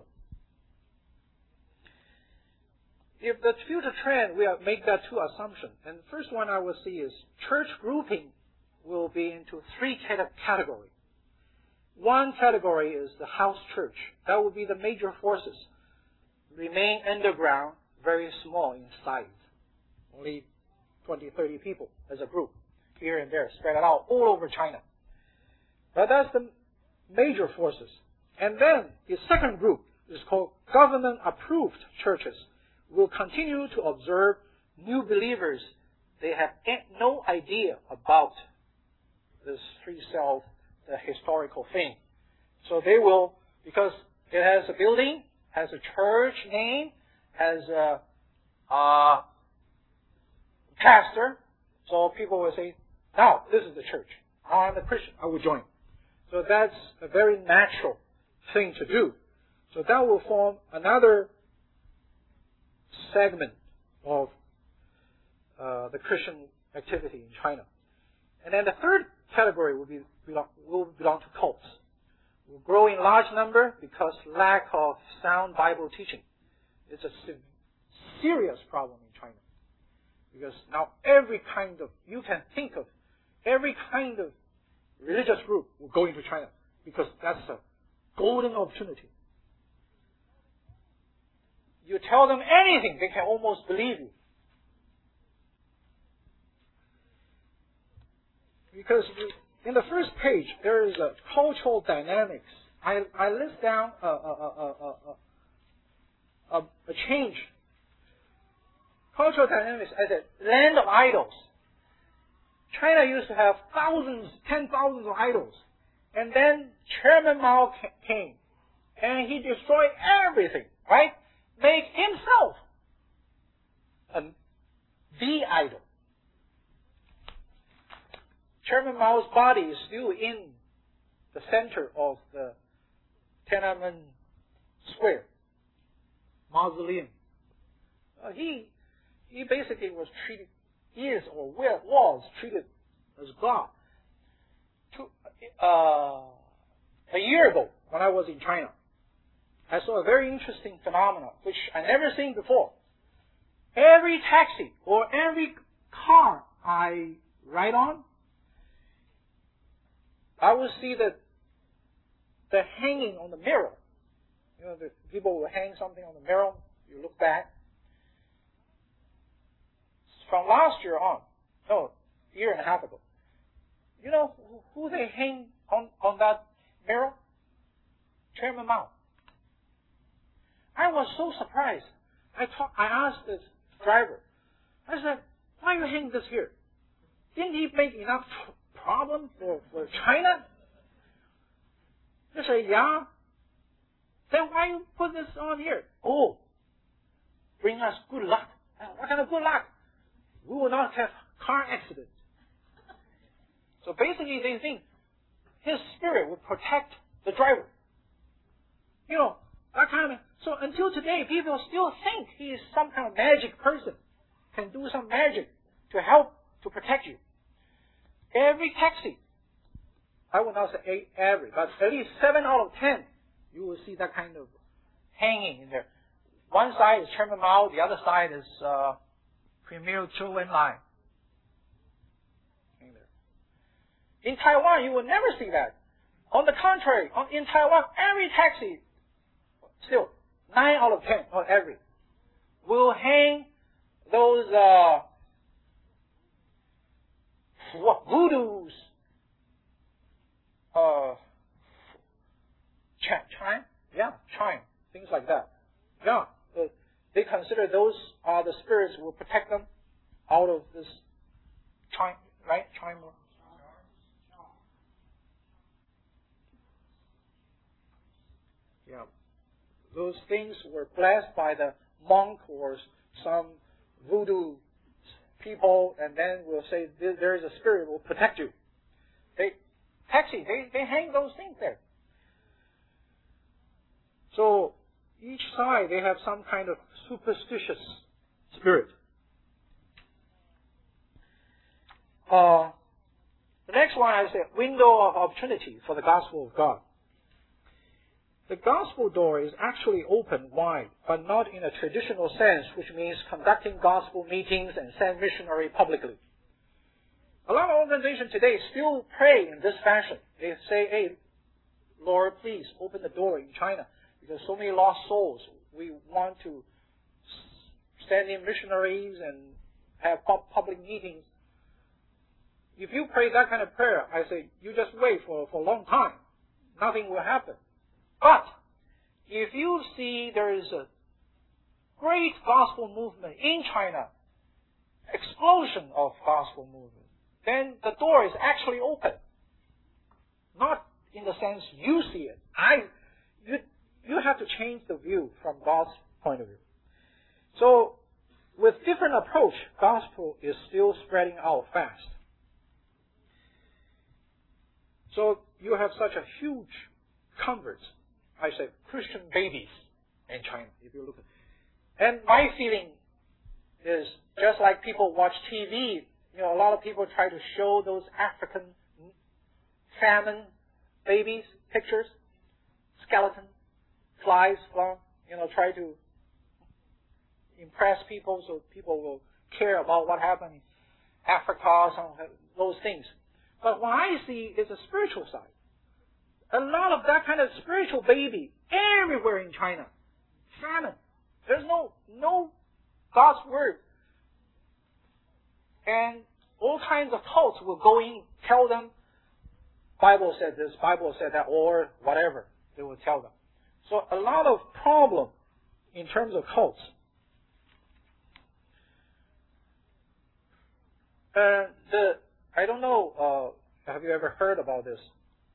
If the future trend, we make that 2 assumptions. And the first one I will see is church grouping will be into 3 categories. One category is the house church. That will be the major forces. Remain underground, very small in size. Only 20, 30 people as a group, here and there, spread out all over China. But that's the major forces. And then the second group is called government-approved churches. Will continue to observe new believers. They have no idea about this free self, the historical thing. So they will, because it has a building, has a church name, has a pastor, so people will say, now, this is the church. Now I'm a Christian. I will join. So that's a very natural thing to do. So that will form another segment of the Christian activity in China. And then the third category will belong to cults. Will grow in large number because lack of sound Bible teaching. It's a serious problem in China. Because now you can think of every kind of religious group will go into China because that's a golden opportunity. You tell them anything, they can almost believe you. Because in the first page, there is a cultural dynamics. I list down a change. Cultural dynamics as a land of idols. China used to have thousands, 10,000s of idols. And then Chairman Mao came. And he destroyed everything, right? Made himself the idol. Chairman Mao's body is still in the center of the Tiananmen Square mausoleum. He basically was treated, was treated as God. A year ago, when I was in China, I saw a very interesting phenomenon, which I never seen before. Every taxi or every car I ride on, I will see the hanging on the mirror. You know, the people will hang something on the mirror. You look back. From last year on, year and a half ago, you know who they hang on that mirror? Chairman Mao. I was so surprised. I asked the driver. I said, "Why you hang this here? Didn't he make enough problem for China?" They say, "Yeah." Then why you put this on here? Oh, bring us good luck. What kind of good luck? We will not have car accidents. So basically they think his spirit will protect the driver. You know, that kind of... So until today, people still think he is some kind of magic person, can do some magic to help to protect you. Every taxi, I will not say every, but at least 7 out of 10, you will see that kind of hanging in there. One side is Chairman Mao, the other side is Premier Zhou Enlai. In Taiwan, you will never see that. On the contrary, in Taiwan, every taxi, still 9 out of 10, not every, will hang those voodoos, chime, things like that. Yeah, they consider those are the spirits who will protect them out of this chime, right? Chime. Yeah, those things were blessed by the monk or some voodoo people, and then will say there is a spirit who will protect you. They hang those things there. So each side they have some kind of superstitious spirit. The next one I say window of opportunity for the gospel of God. The gospel door is actually open wide, but not in a traditional sense, which means conducting gospel meetings and send missionary publicly. A lot of organizations today still pray in this fashion. They say, "Hey, Lord, please open the door in China because so many lost souls. We want to send in missionaries and have public meetings." If you pray that kind of prayer, I say, you just wait for a long time. Nothing will happen. But if you see there is a great gospel movement in China, explosion of gospel movement, then the door is actually open. Not in the sense you see it. You have to change the view from God's point of view. So, with different approach, gospel is still spreading out fast. So, you have such a huge converts. I say Christian babies in China, if you look at. And my feeling is just like people watch TV, a lot of people try to show those African famine babies, pictures, skeleton, flies, try to impress people so people will care about what happened in Africa, some of those things. But what I see is a spiritual side. A lot of that kind of spiritual baby everywhere in China. Famine. There's no God's word. And all kinds of cults will go in, tell them, Bible said this, Bible said that, or whatever they will tell them. So a lot of problem in terms of cults. I don't know, have you ever heard about this?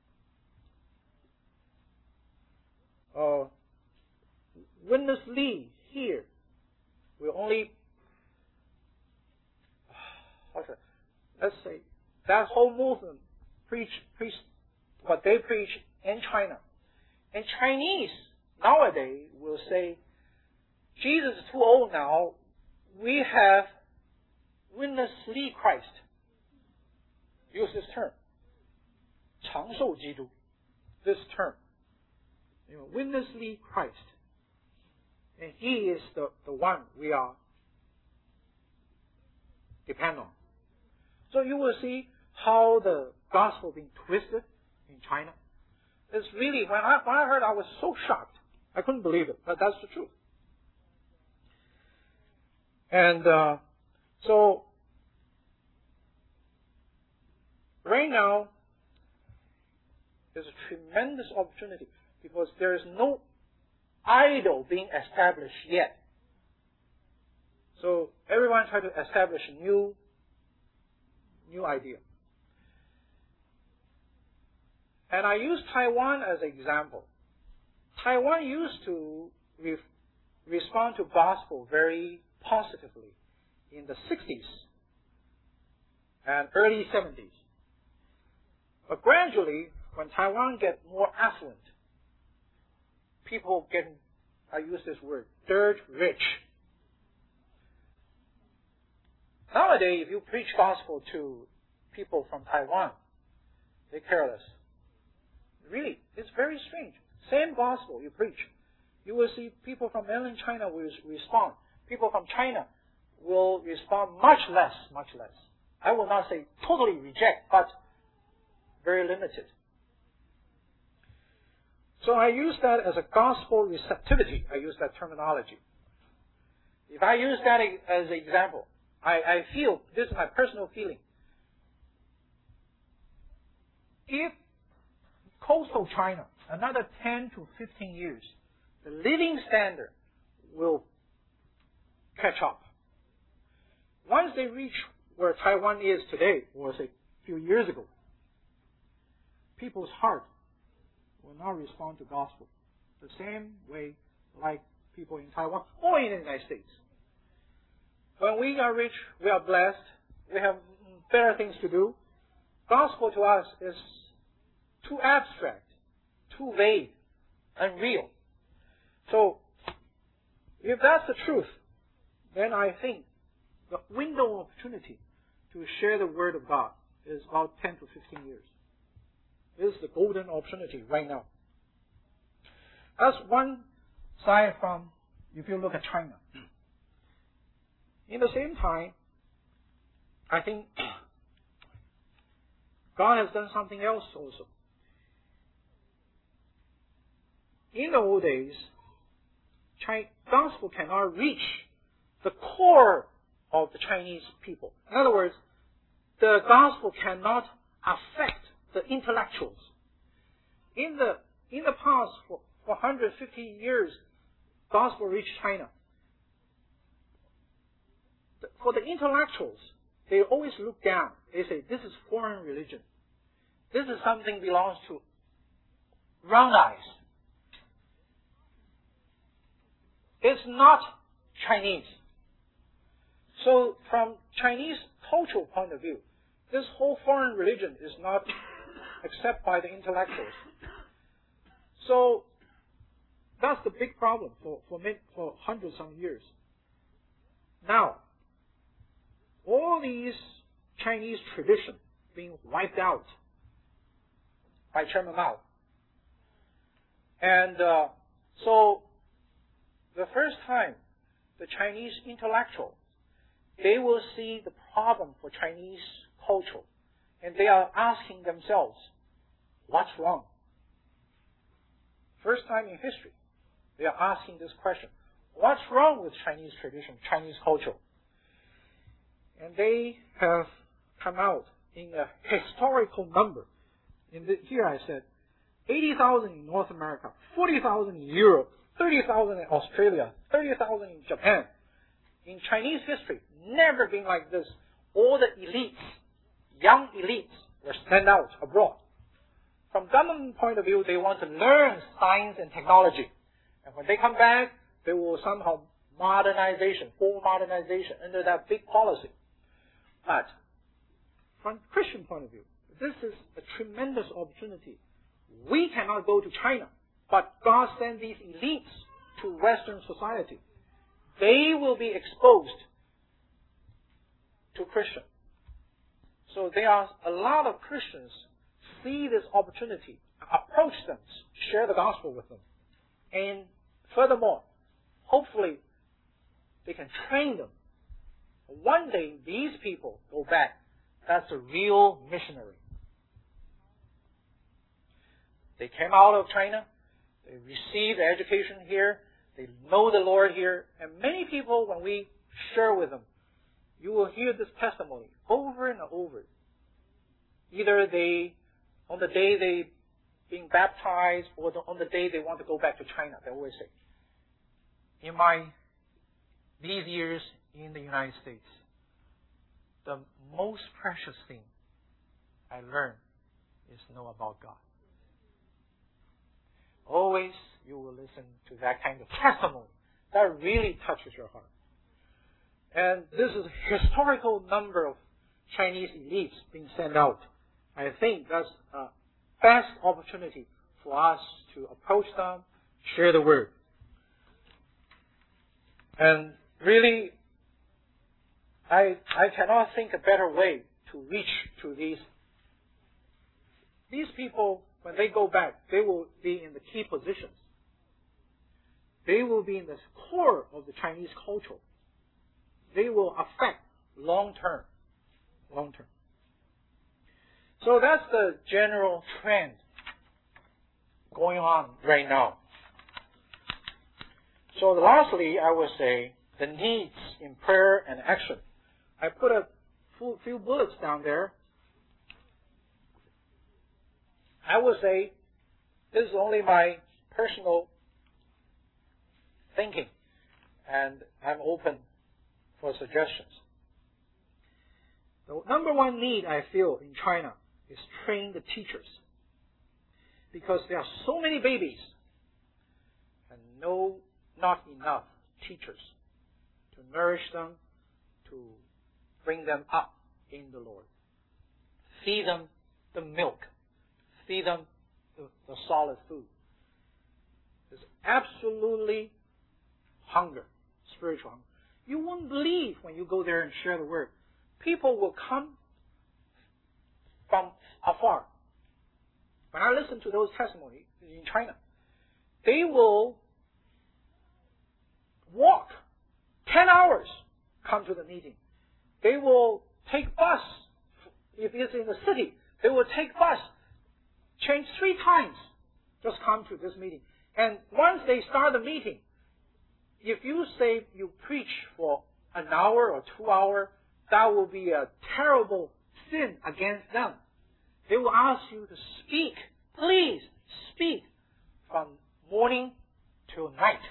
Witness Lee here will only, let's say, that whole movement preach what they preach in China. And Chinese nowadays will say, Jesus is too old now, we have Witness Lee Christ. Use this term. 长寿基督. This term. Witness Lee Christ. And he is the one we are depend on. So you will see how the gospel being twisted in China. It's really, when I heard, I was so shocked. I couldn't believe it, but that's the truth. And so right now, there's a tremendous opportunity because there is no idol being established yet. So everyone try to establish a new idea. And I use Taiwan as an example. Taiwan used to respond to gospel very positively in the 60s and early 70s. But gradually, when Taiwan gets more affluent, people getting, I use this word, dirt rich. Nowadays, if you preach gospel to people from Taiwan, they're careless. Really, it's very strange. Same gospel you preach, you will see people from mainland China will respond. People from China will respond much less. I will not say totally reject, but very limited. So I use that as a gospel receptivity. I use that terminology. If I use that as an example, I feel, this is my personal feeling, if coastal China, another 10 to 15 years, the living standard will catch up. Once they reach where Taiwan is today, or say a few years ago, people's heart will not respond to gospel the same way like people in Taiwan or in the United States. When we are rich, we are blessed, we have better things to do, gospel to us is too abstract, too vague, unreal. So, if that's the truth, then I think the window of opportunity to share the Word of God is about 10 to 15 years. This is the golden opportunity right now. That's one side from, if you look at China. In the same time, I think God has done something else also. In the old days, gospel cannot reach the core of the Chinese people. In other words, the gospel cannot affect the intellectuals. In the past, for 150 years, gospel reached China. For the intellectuals, they always look down. They say, this is foreign religion. This is something belongs to round eyes. It's not Chinese. So from Chinese cultural point of view, this whole foreign religion is not accepted by the intellectuals. So that's the big problem for hundreds of years. Now, all these Chinese traditions being wiped out by Chairman Mao. And so the first time the Chinese intellectual, they will see the problem for Chinese culture, and they are asking themselves, what's wrong? First time in history, they are asking this question, what's wrong with Chinese tradition, Chinese culture? And they have come out in a historical number. Here I said, 80,000 in North America, 40,000 in Europe, 30,000 in Australia, 30,000 in Japan. In Chinese history, never been like this. All the elites, young elites, were sent out abroad. From government point of view, they want to learn science and technology. And when they come back, they will somehow full modernization under that big policy. But from Christian point of view, this is a tremendous opportunity. We cannot go to China, but God sent these elites to Western society. They will be exposed to Christian. So there are a lot of Christians see this opportunity, approach them, share the gospel with them. And furthermore, hopefully, they can train them. One day, these people go back. That's a real missionary. They came out of China. They received education here. They know the Lord here. And many people, when we share with them, you will hear this testimony over and over. Either on the day they being baptized, or on the day they want to go back to China, they always say, these years in the United States, the most precious thing I learned is to know about God. Always you will listen to that kind of testimony. That really touches your heart. And this is a historical number of Chinese elites being sent out. I think that's a best opportunity for us to approach them, share the word. And really, I cannot think a better way to reach to these people. When they go back, they will be in the key positions. They will be in the core of the Chinese culture. They will affect long term. So that's the general trend going on right now. So lastly, I would say the needs in prayer and action. I put a few bullets down there. I would say this is only my personal thinking, and I'm open for suggestions. The number one need I feel in China is train the teachers, because there are so many babies and not enough teachers to nourish them, to bring them up in the Lord. Feed them the milk. Feed them the solid food. There's absolutely hunger, spiritual hunger. You won't believe when you go there and share the word. People will come from afar. When I listen to those testimonies in China, they will walk 10 hours, come to the meeting. They will take bus. If it's in the city, they will take bus, change 3 times, just come to this meeting. And once they start the meeting, if you say you preach for an hour or 2 hours, that will be a terrible sin against them. They will ask you to speak. Please speak from morning till night.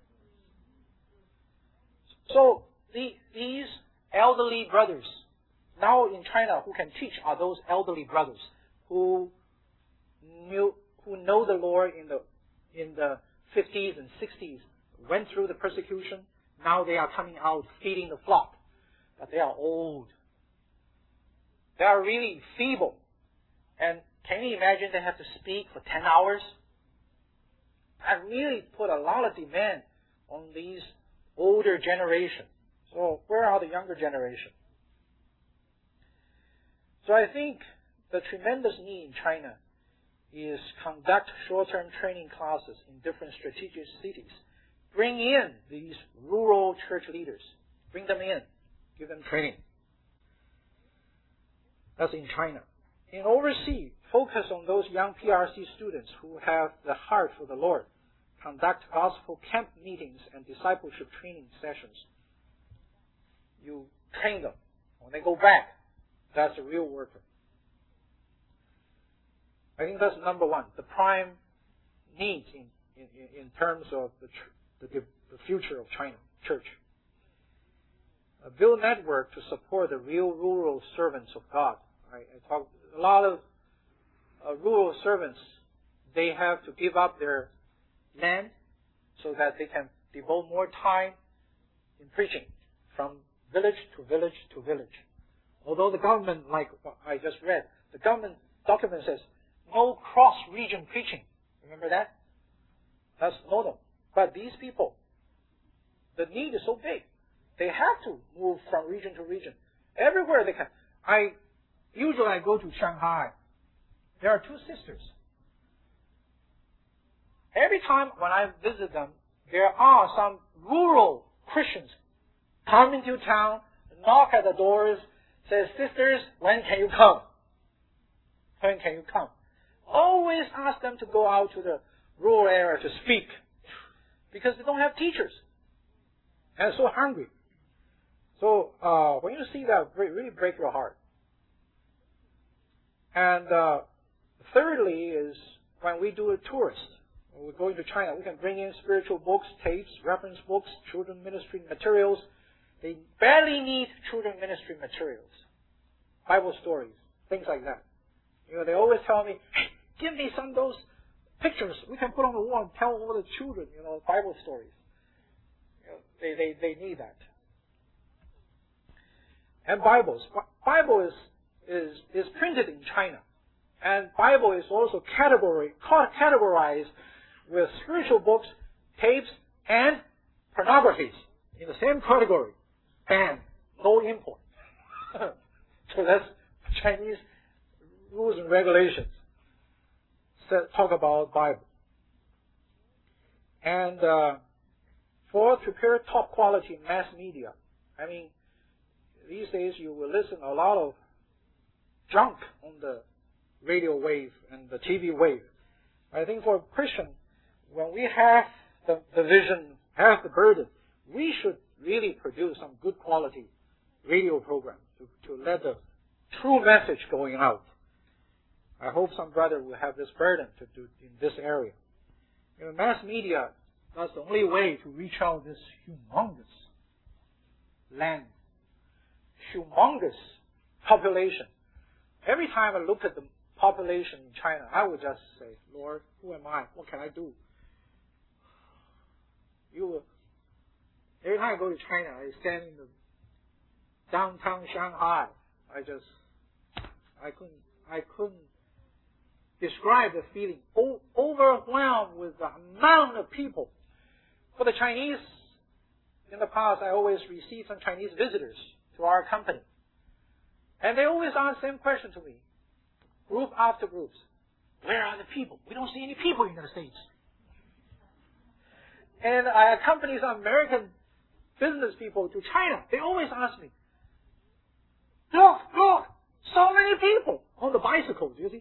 So these elderly brothers now in China who can teach are those elderly brothers who know the Lord in the 50s and 60s, went through the persecution. Now they are coming out feeding the flock, but they are old. They are really feeble. And can you imagine they have to speak for 10 hours? That really put a lot of demand on these older generation. So where are the younger generation? So I think the tremendous need in China is conduct short-term training classes in different strategic cities. Bring in these rural church leaders. Bring them in. Give them training. That's in China. In overseas, focus on those young PRC students who have the heart for the Lord. Conduct gospel camp meetings and discipleship training sessions. You train them. When they go back, that's a real worker. I think that's number one. The prime needs in terms of the future of China church. Build network to support the real rural servants of God. I talk a lot of rural servants. They have to give up their land so that they can devote more time in preaching from village to village to village. Although the government, like I just read, the government document says no cross-region preaching. Remember that? That's no. But these people, the need is so big. They have to move from region to region. Everywhere they can. Usually I go to Shanghai. There are two sisters. Every time when I visit them, there are some rural Christians come into town, knock at the doors, says, "Sisters, when can you come? When can you come?" Always ask them to go out to the rural area to speak because they don't have teachers and so hungry. So when you see that, really break your heart. And thirdly is when we do a tourist. When we're going to China, we can bring in spiritual books, tapes, reference books, children ministry materials. They barely need children ministry materials. Bible stories, things like that. They always tell me, "Hey, give me some of those pictures we can put on the wall and tell all the children, Bible stories." They need that. And Bibles. Bible is printed in China. And Bible is also categorized with spiritual books, tapes, and pornographies in the same category. Banned. No import. So that's Chinese rules and regulations. Talk about Bible. And fourth, prepare top quality mass media. These days you will listen a lot of junk on the radio wave and the TV wave. I think for a Christian, when we have the vision, have the burden, we should really produce some good quality radio programs to let the true message going out. I hope some brother will have this burden to do in this area. Mass media, that's the only way to reach out this humongous land, humongous population. Every time I look at the population in China, I would just say, "Lord, who am I? What can I do?" Every time I go to China, I stand in the downtown Shanghai. I couldn't describe the feeling. Overwhelmed with the amount of people. For the Chinese, in the past, I always received some Chinese visitors to our company. And they always ask the same question to me, group after groups. "Where are the people? We don't see any people in the States." And I accompany some American business people to China. They always ask me, look, so many people on the bicycles, you see.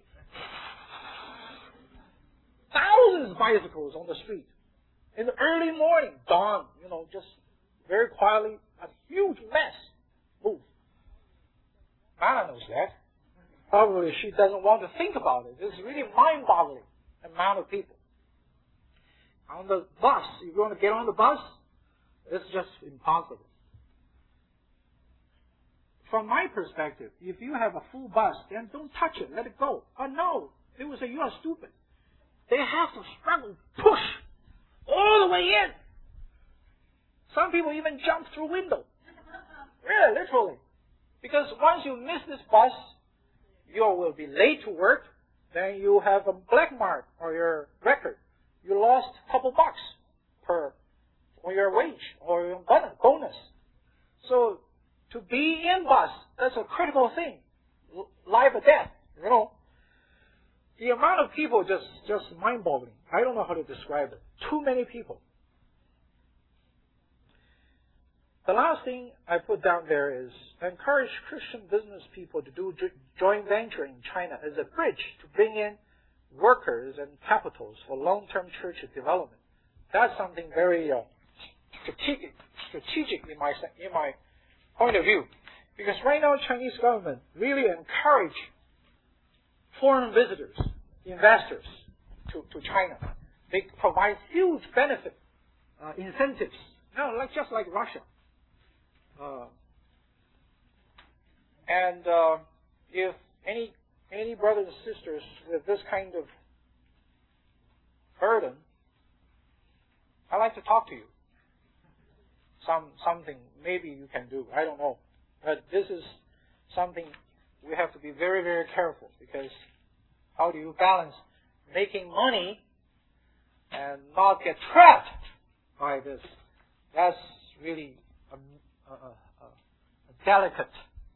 Thousands of bicycles on the street. In the early morning, dawn, just very quietly, a huge mess. Move. Anna knows that. Probably she doesn't want to think about it. It's really mind-boggling amount of people. On the bus, if you want to get on the bus, it's just impossible. From my perspective, if you have a full bus, then don't touch it, let it go. Oh no, they will say you are stupid. They have to struggle, push all the way in. Some people even jump through window. Really, literally. Because once you miss this bus, you will be late to work, then you have a black mark on your record. You lost a couple bucks on your wage or your bonus. So to be in bus, that's a critical thing. Life or death, The amount of people just mind-boggling. I don't know how to describe it. Too many people. The last thing I put down there is encourage Christian business people to do joint venture in China as a bridge to bring in workers and capitals for long-term church development. That's something very strategic in my point of view. Because right now, Chinese government really encourage foreign visitors, investors to China. They provide huge benefit, incentives. Just like Russia. If any brothers and sisters with this kind of burden, I'd like to talk to you. Something maybe you can do. I don't know. But this is something we have to be very, very careful, because how do you balance making money and not get trapped by this? That's really a delicate.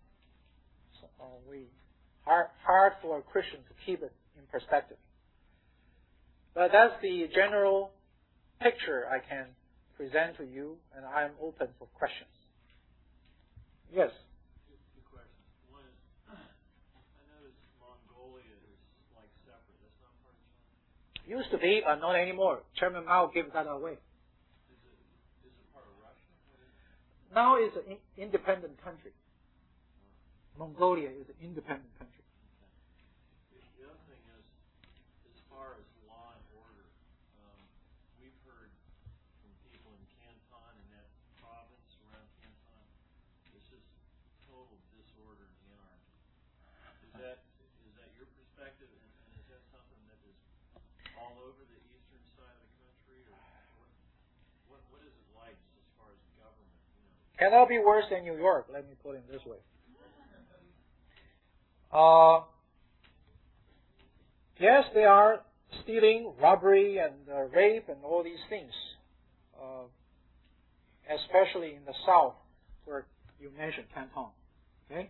Hard for a Christian to keep it in perspective. But that's the general picture I can present to you, and I am open for questions. Yes. Two questions. One is, I noticed Mongolia is like separate. That's not part of China. Used to be, but not anymore. Chairman Mao gave that away. Is it part of Russia? Now it's an independent country. Mongolia is an independent country. The other thing is, as far as law and order, we've heard from people in Canton and that province around Canton, this is total disorder and anarchy. Is that your perspective, and is that something that is all over the eastern side of the country, or what is it like as far as government? Cannot be worse than New York. Let me put it this way. Yes, they are stealing, robbery, and rape, and all these things, especially in the south, where you mentioned Canton. Okay.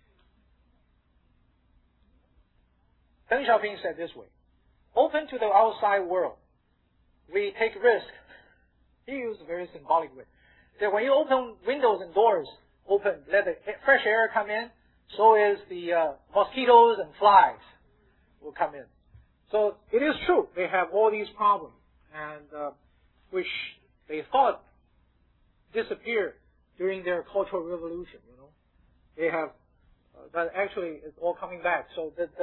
Deng Xiaoping said this way: open to the outside world, we take risk. He used a very symbolic way. That when you open windows and doors, let the fresh air come in, so is the mosquitoes and flies will come in. So it is true, they have all these problems, and which they thought disappeared during their Cultural Revolution. They have, but actually it's all coming back. So that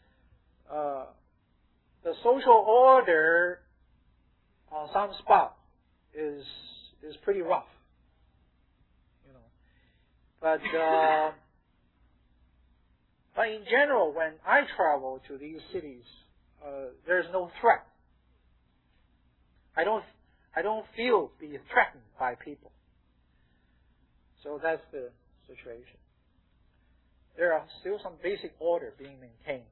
the social order on some spot is pretty rough. But in general, when I travel to these cities, there's no threat. I don't feel being threatened by people. So that's the situation. There are still some basic order being maintained.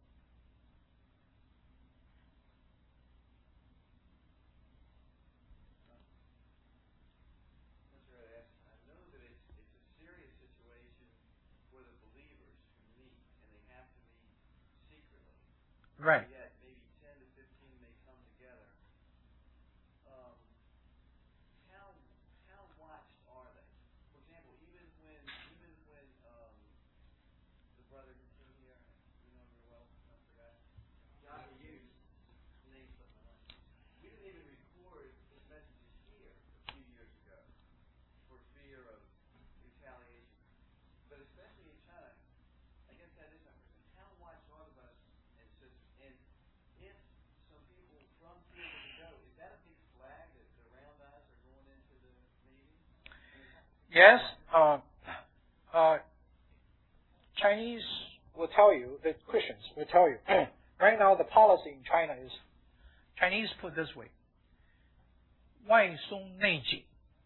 Right. Yet maybe 10 to 15 may come together. How watched are they? For example, even when the brother who came here, you know him well, I forgot, Johnny Hughes, name something like that. We didn't even record his messages here a few years ago for fear of retaliation. But especially in China, I guess that is something. How watched are the brothers and sisters? And if some people from here were to go, is that a big flag that the rabbis are going into the meeting? Yes. Chinese will tell you, the Christians will tell you, right now the policy in China is, Chinese put this way, 外松内紧.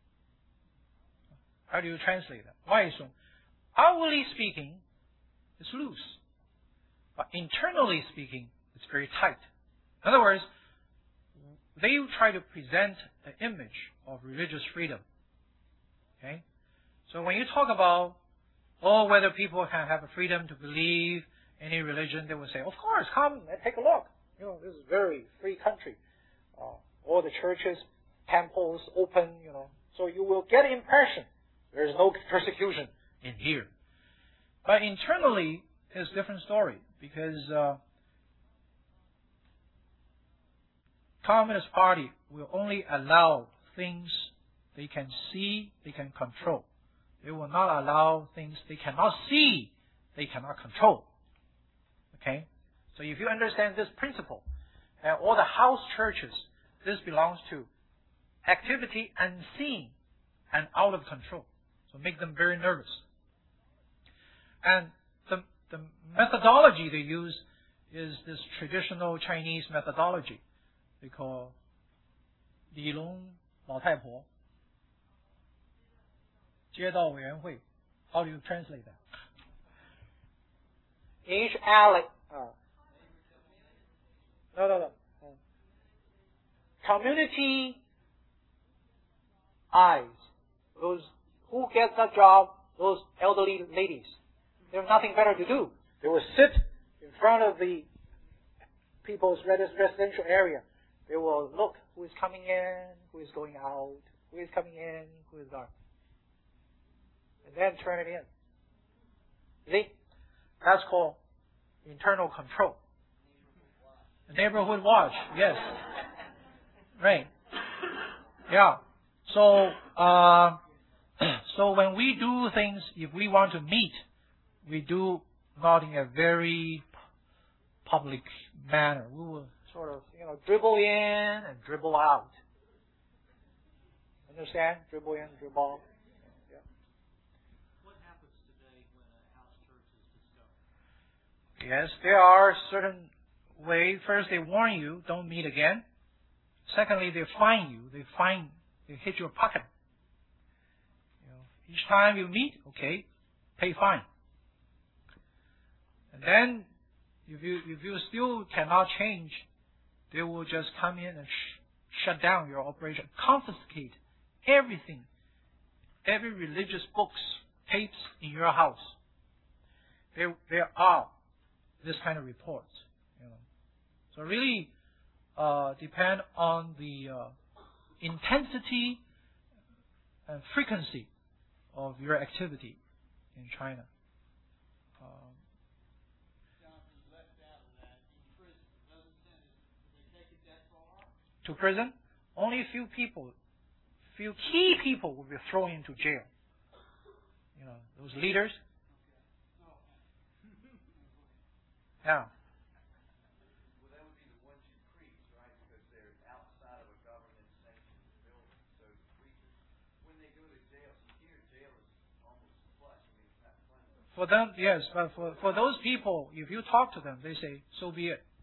How do you translate that? 外松. Outwardly speaking, it's loose. But internally speaking, it's very tight. In other words, they try to present an image of religious freedom. Okay? So when you talk about, whether people can have a freedom to believe any religion, they will say, of course, come and take a look. This is a very free country. All the churches, temples open, So you will get the impression there is no persecution in here. But internally, it's a different story, because Communist Party will only allow things they can see, they can control. They will not allow things they cannot see, they cannot control. Okay? So if you understand this principle, and all the house churches, this belongs to activity unseen and out of control. So make them very nervous. And the methodology they use is this traditional Chinese methodology. They call 理龙老太婆 街道委员会. How do you translate that? Each alley. No. Community eyes. Those who get that job, those elderly ladies. They have nothing better to do. They will sit in front of the people's residential area. They will look who is coming in, who is going out, who is coming in, who is out. And then turn it in. See? That's called internal control. The neighborhood watch, yes. Right. Yeah. So, so when we do things, if we want to meet, we do not in a very public manner. We will sort of, dribble in and dribble out. Understand? Dribble in, dribble out. Yeah. What happens today when a house church is discovered? Yes, there are certain ways. First, they warn you, don't meet again. Secondly, they fine you. They hit your pocket. Each time you meet, okay, pay fine. And then, if you still cannot change, they will just come in and shut down your operation, confiscate everything, every religious books, tapes in your house. There are this kind of reports. So really depend on the intensity and frequency of your activity in China. To prison, only a few key people will be thrown into jail. Those leaders. Yeah. Well, that would be the 1-2 creeds, right? Because they're outside of a government-sanctioned building. So preachers, when they go to jail, so here jail is almost flush. I mean, it's not fun. For them, yes, but for those people, if you talk to them, they say, so be it.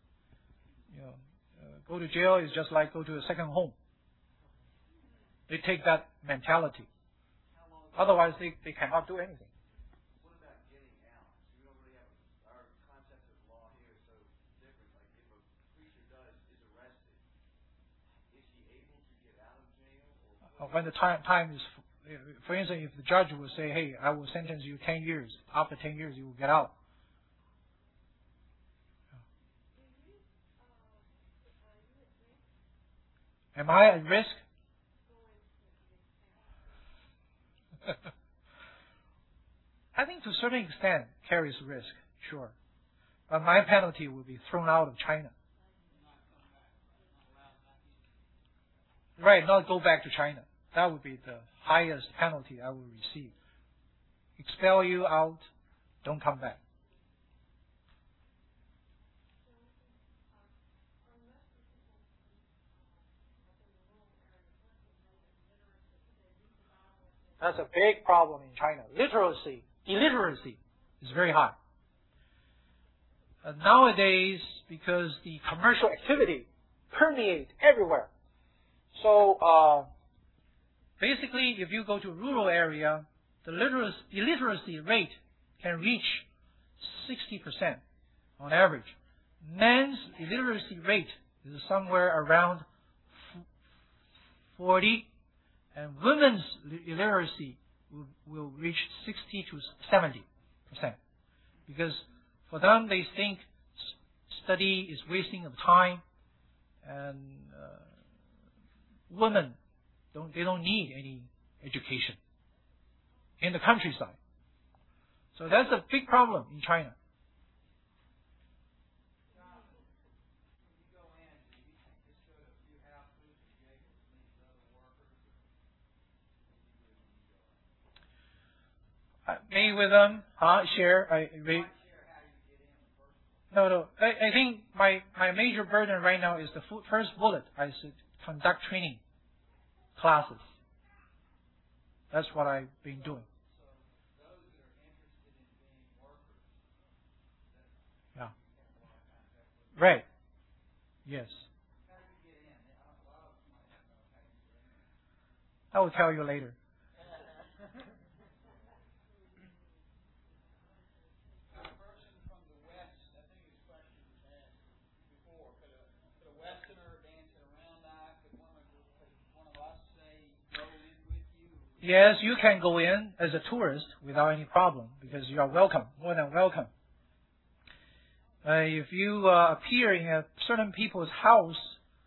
Go to jail is just like go to a second home. They take that mentality. Otherwise, they cannot do anything. What about getting out? We don't really have our concept of law here is so different. Like if a preacher is arrested, is he able to get out of jail? Or when the time is, for instance, if the judge will say, hey, I will sentence you 10 years. After 10 years, you will get out. Am I at risk? I think to a certain extent carries risk, sure. But my penalty will be thrown out of China. Right, not go back to China. That would be the highest penalty I will receive. Expel you out, don't come back. That's a big problem in China. Illiteracy is very high. Nowadays, because the commercial activity permeates everywhere. So, basically, if you go to a rural area, the illiteracy rate can reach 60% on average. Men's illiteracy rate is somewhere around 40%. And women's illiteracy will reach 60 to 70%. Because for them, they think study is wasting of time, and women don't need any education in the countryside. So that's a big problem in China. Meet with them, share. No. I think my major burden right now is the first bullet. I said conduct training classes. That's what I've been doing. Yeah. Right. Yes. I will tell you later. Yes, you can go in as a tourist without any problem because you are welcome, more than welcome. If you appear in a certain people's house,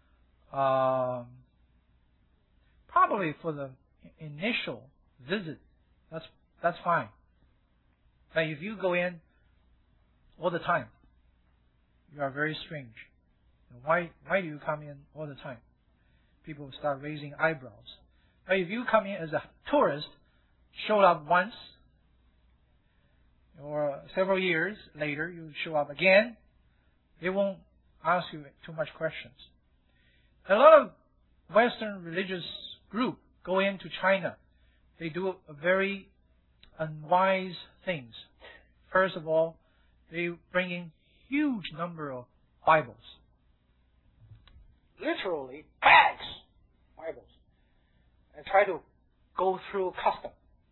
probably for the initial visit, that's fine. But if you go in all the time, you are very strange. Why do you come in all the time? People start raising eyebrows. But if you come in as a tourist, show up once, or several years later, you show up again, they won't ask you too much questions. A lot of Western religious group go into China. They do a very unwise things. First of all, they bring in huge number of Bibles. Literally bags Bibles. And try to go through custom.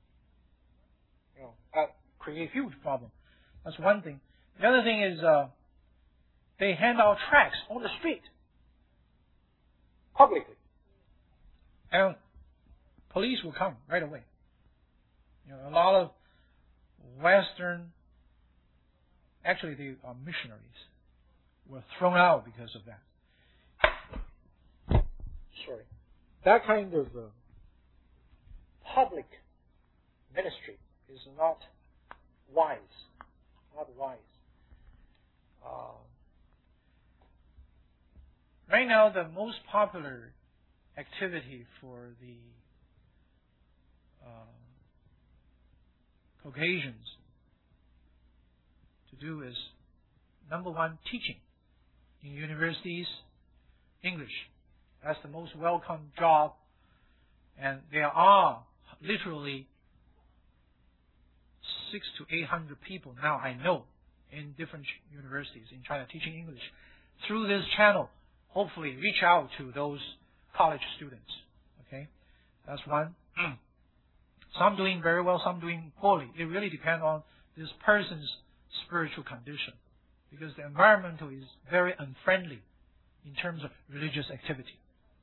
That creates a huge problem. That's one thing. The other thing is they hand out tracts on the street publicly, and police will come right away. A lot of Western, actually they are missionaries, were thrown out because of that. Sorry, that kind of public ministry is not wise. Not wise. Right now, the most popular activity for the Caucasians to do is, number one, teaching in universities, English. That's the most welcome job. And there are literally 600 to 800 people now I know in different universities in China teaching English. Through this channel, hopefully reach out to those college students. Okay, that's one. Some doing very well, some doing poorly. It really depends on this person's spiritual condition, because the environment is very unfriendly in terms of religious activity.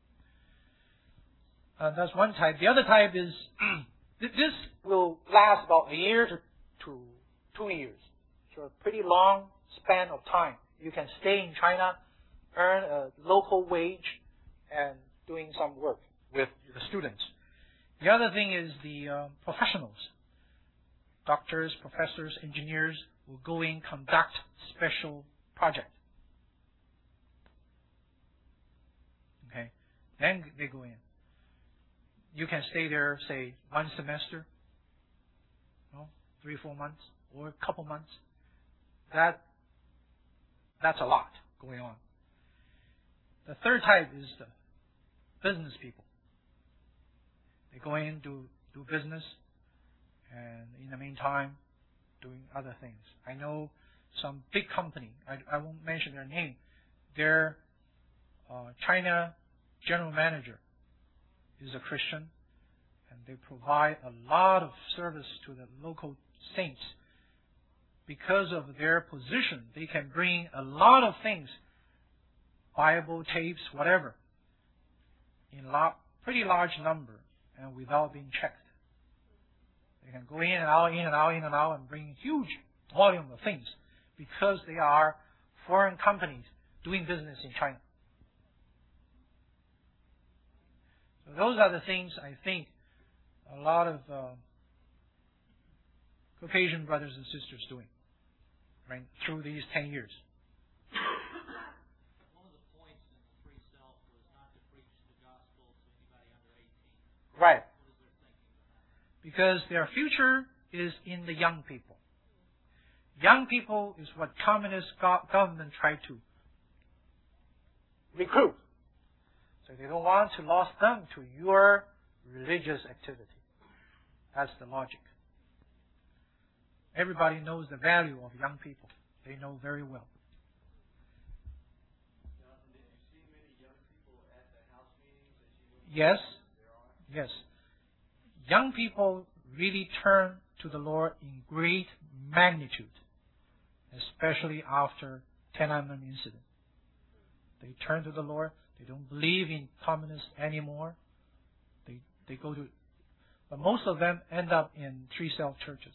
That's one type. The other type is this will last about a year to 2 years. So a pretty long span of time. You can stay in China, earn a local wage, and doing some work with the students. The other thing is the professionals. Doctors, professors, engineers will go in, conduct special project. Okay, then they go in. You can stay there, say, 1 semester, 3-4 months, or a couple months. That's a lot going on. The third type is the business people. They go in, do business, and in the meantime, doing other things. I know some big company, I won't mention their name, their China general manager is a Christian, and they provide a lot of service to the local saints. Because of their position, they can bring a lot of things, Bible tapes, whatever, in pretty large number and without being checked. They can go in and out, in and out, in and out, and bring huge volume of things because they are foreign companies doing business in China. So those are the things I think a lot of Caucasian brothers and sisters doing right through these 10 years. One of the points in the Free Self was not to preach the gospel to anybody under 18. Right. What is their thinking behind that? Because their future is in the young people. Young people is what communist government try to recruit. So they don't want to lose them to your religious activity. That's the logic. Everybody knows the value of young people. They know very well. Jonathan, did you see many young people at the house meetings that you went to? Yes. Yes. Young people really turn to the Lord in great magnitude, especially after Tiananmen incident. They turn to the Lord. They don't believe in communists anymore. They go to, but most of them end up in three-cell churches.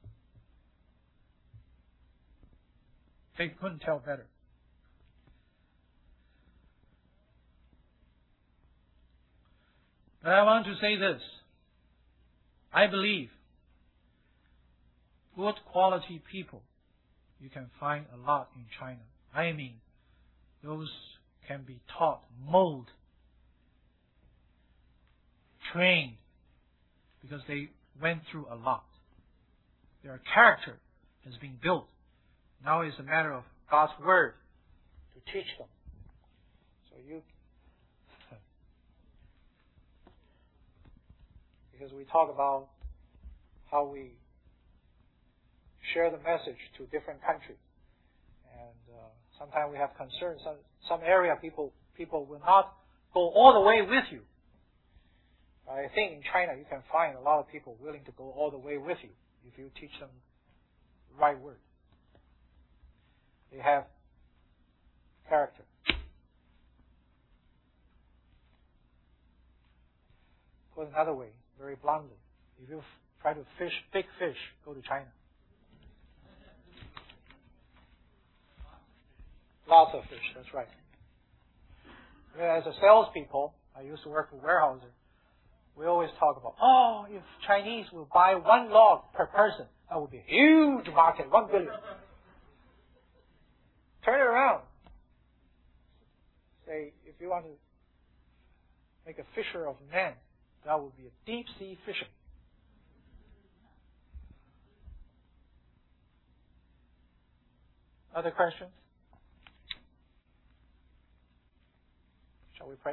They couldn't tell better. But I want to say this. I believe good quality people you can find a lot in China. I mean, those can be taught, molded, trained, because they went through a lot. Their character has been built. Now it's a matter of God's Word to teach them. So because we talk about how we share the message to different countries. And sometimes we have concerns. Some area people will not go all the way with you. I think in China you can find a lot of people willing to go all the way with you if you teach them the right word. They have character. Put another way, very bluntly, if you try to fish big fish, go to China. Lots of fish, that's right. As a salespeople, I used to work for Weyerhaeuser. We always talk about, if Chinese will buy one log per person, that would be a huge market, 1 billion. Turn it around. Say, if you want to make a fisher of men, that would be a deep sea fishing. Other questions? Shall we pray?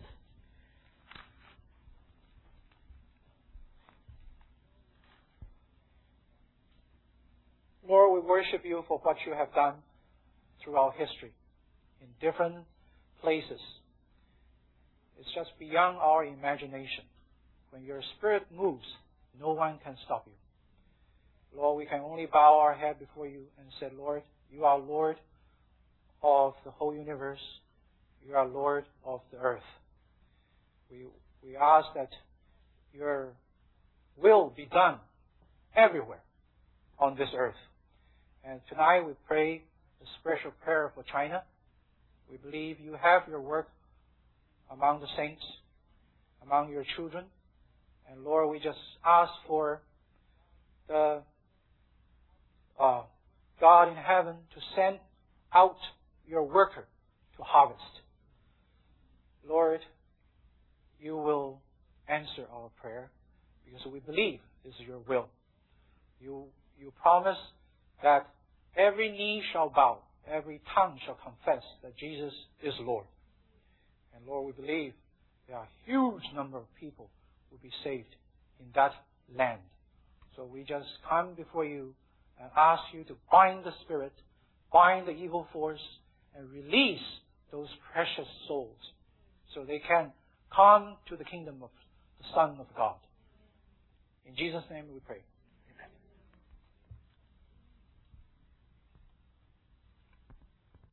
Lord, we worship you for what you have done throughout history in different places. It's just beyond our imagination. When your Spirit moves, no one can stop you. Lord, we can only bow our head before you and say, Lord, you are Lord of the whole universe. You are Lord of the earth. We ask that your will be done everywhere on this earth. And tonight we pray a special prayer for China. We believe you have your work among the saints, among your children. And Lord, we just ask for the God in heaven to send out your worker to harvest. Lord, you will answer our prayer because we believe this is your will. You promise that every knee shall bow, every tongue shall confess that Jesus is Lord. And Lord, we believe there are a huge number of people who will be saved in that land. So we just come before you and ask you to bind the spirit, bind the evil force, and release those precious souls so they can come to the kingdom of the Son of God. In Jesus' name we pray.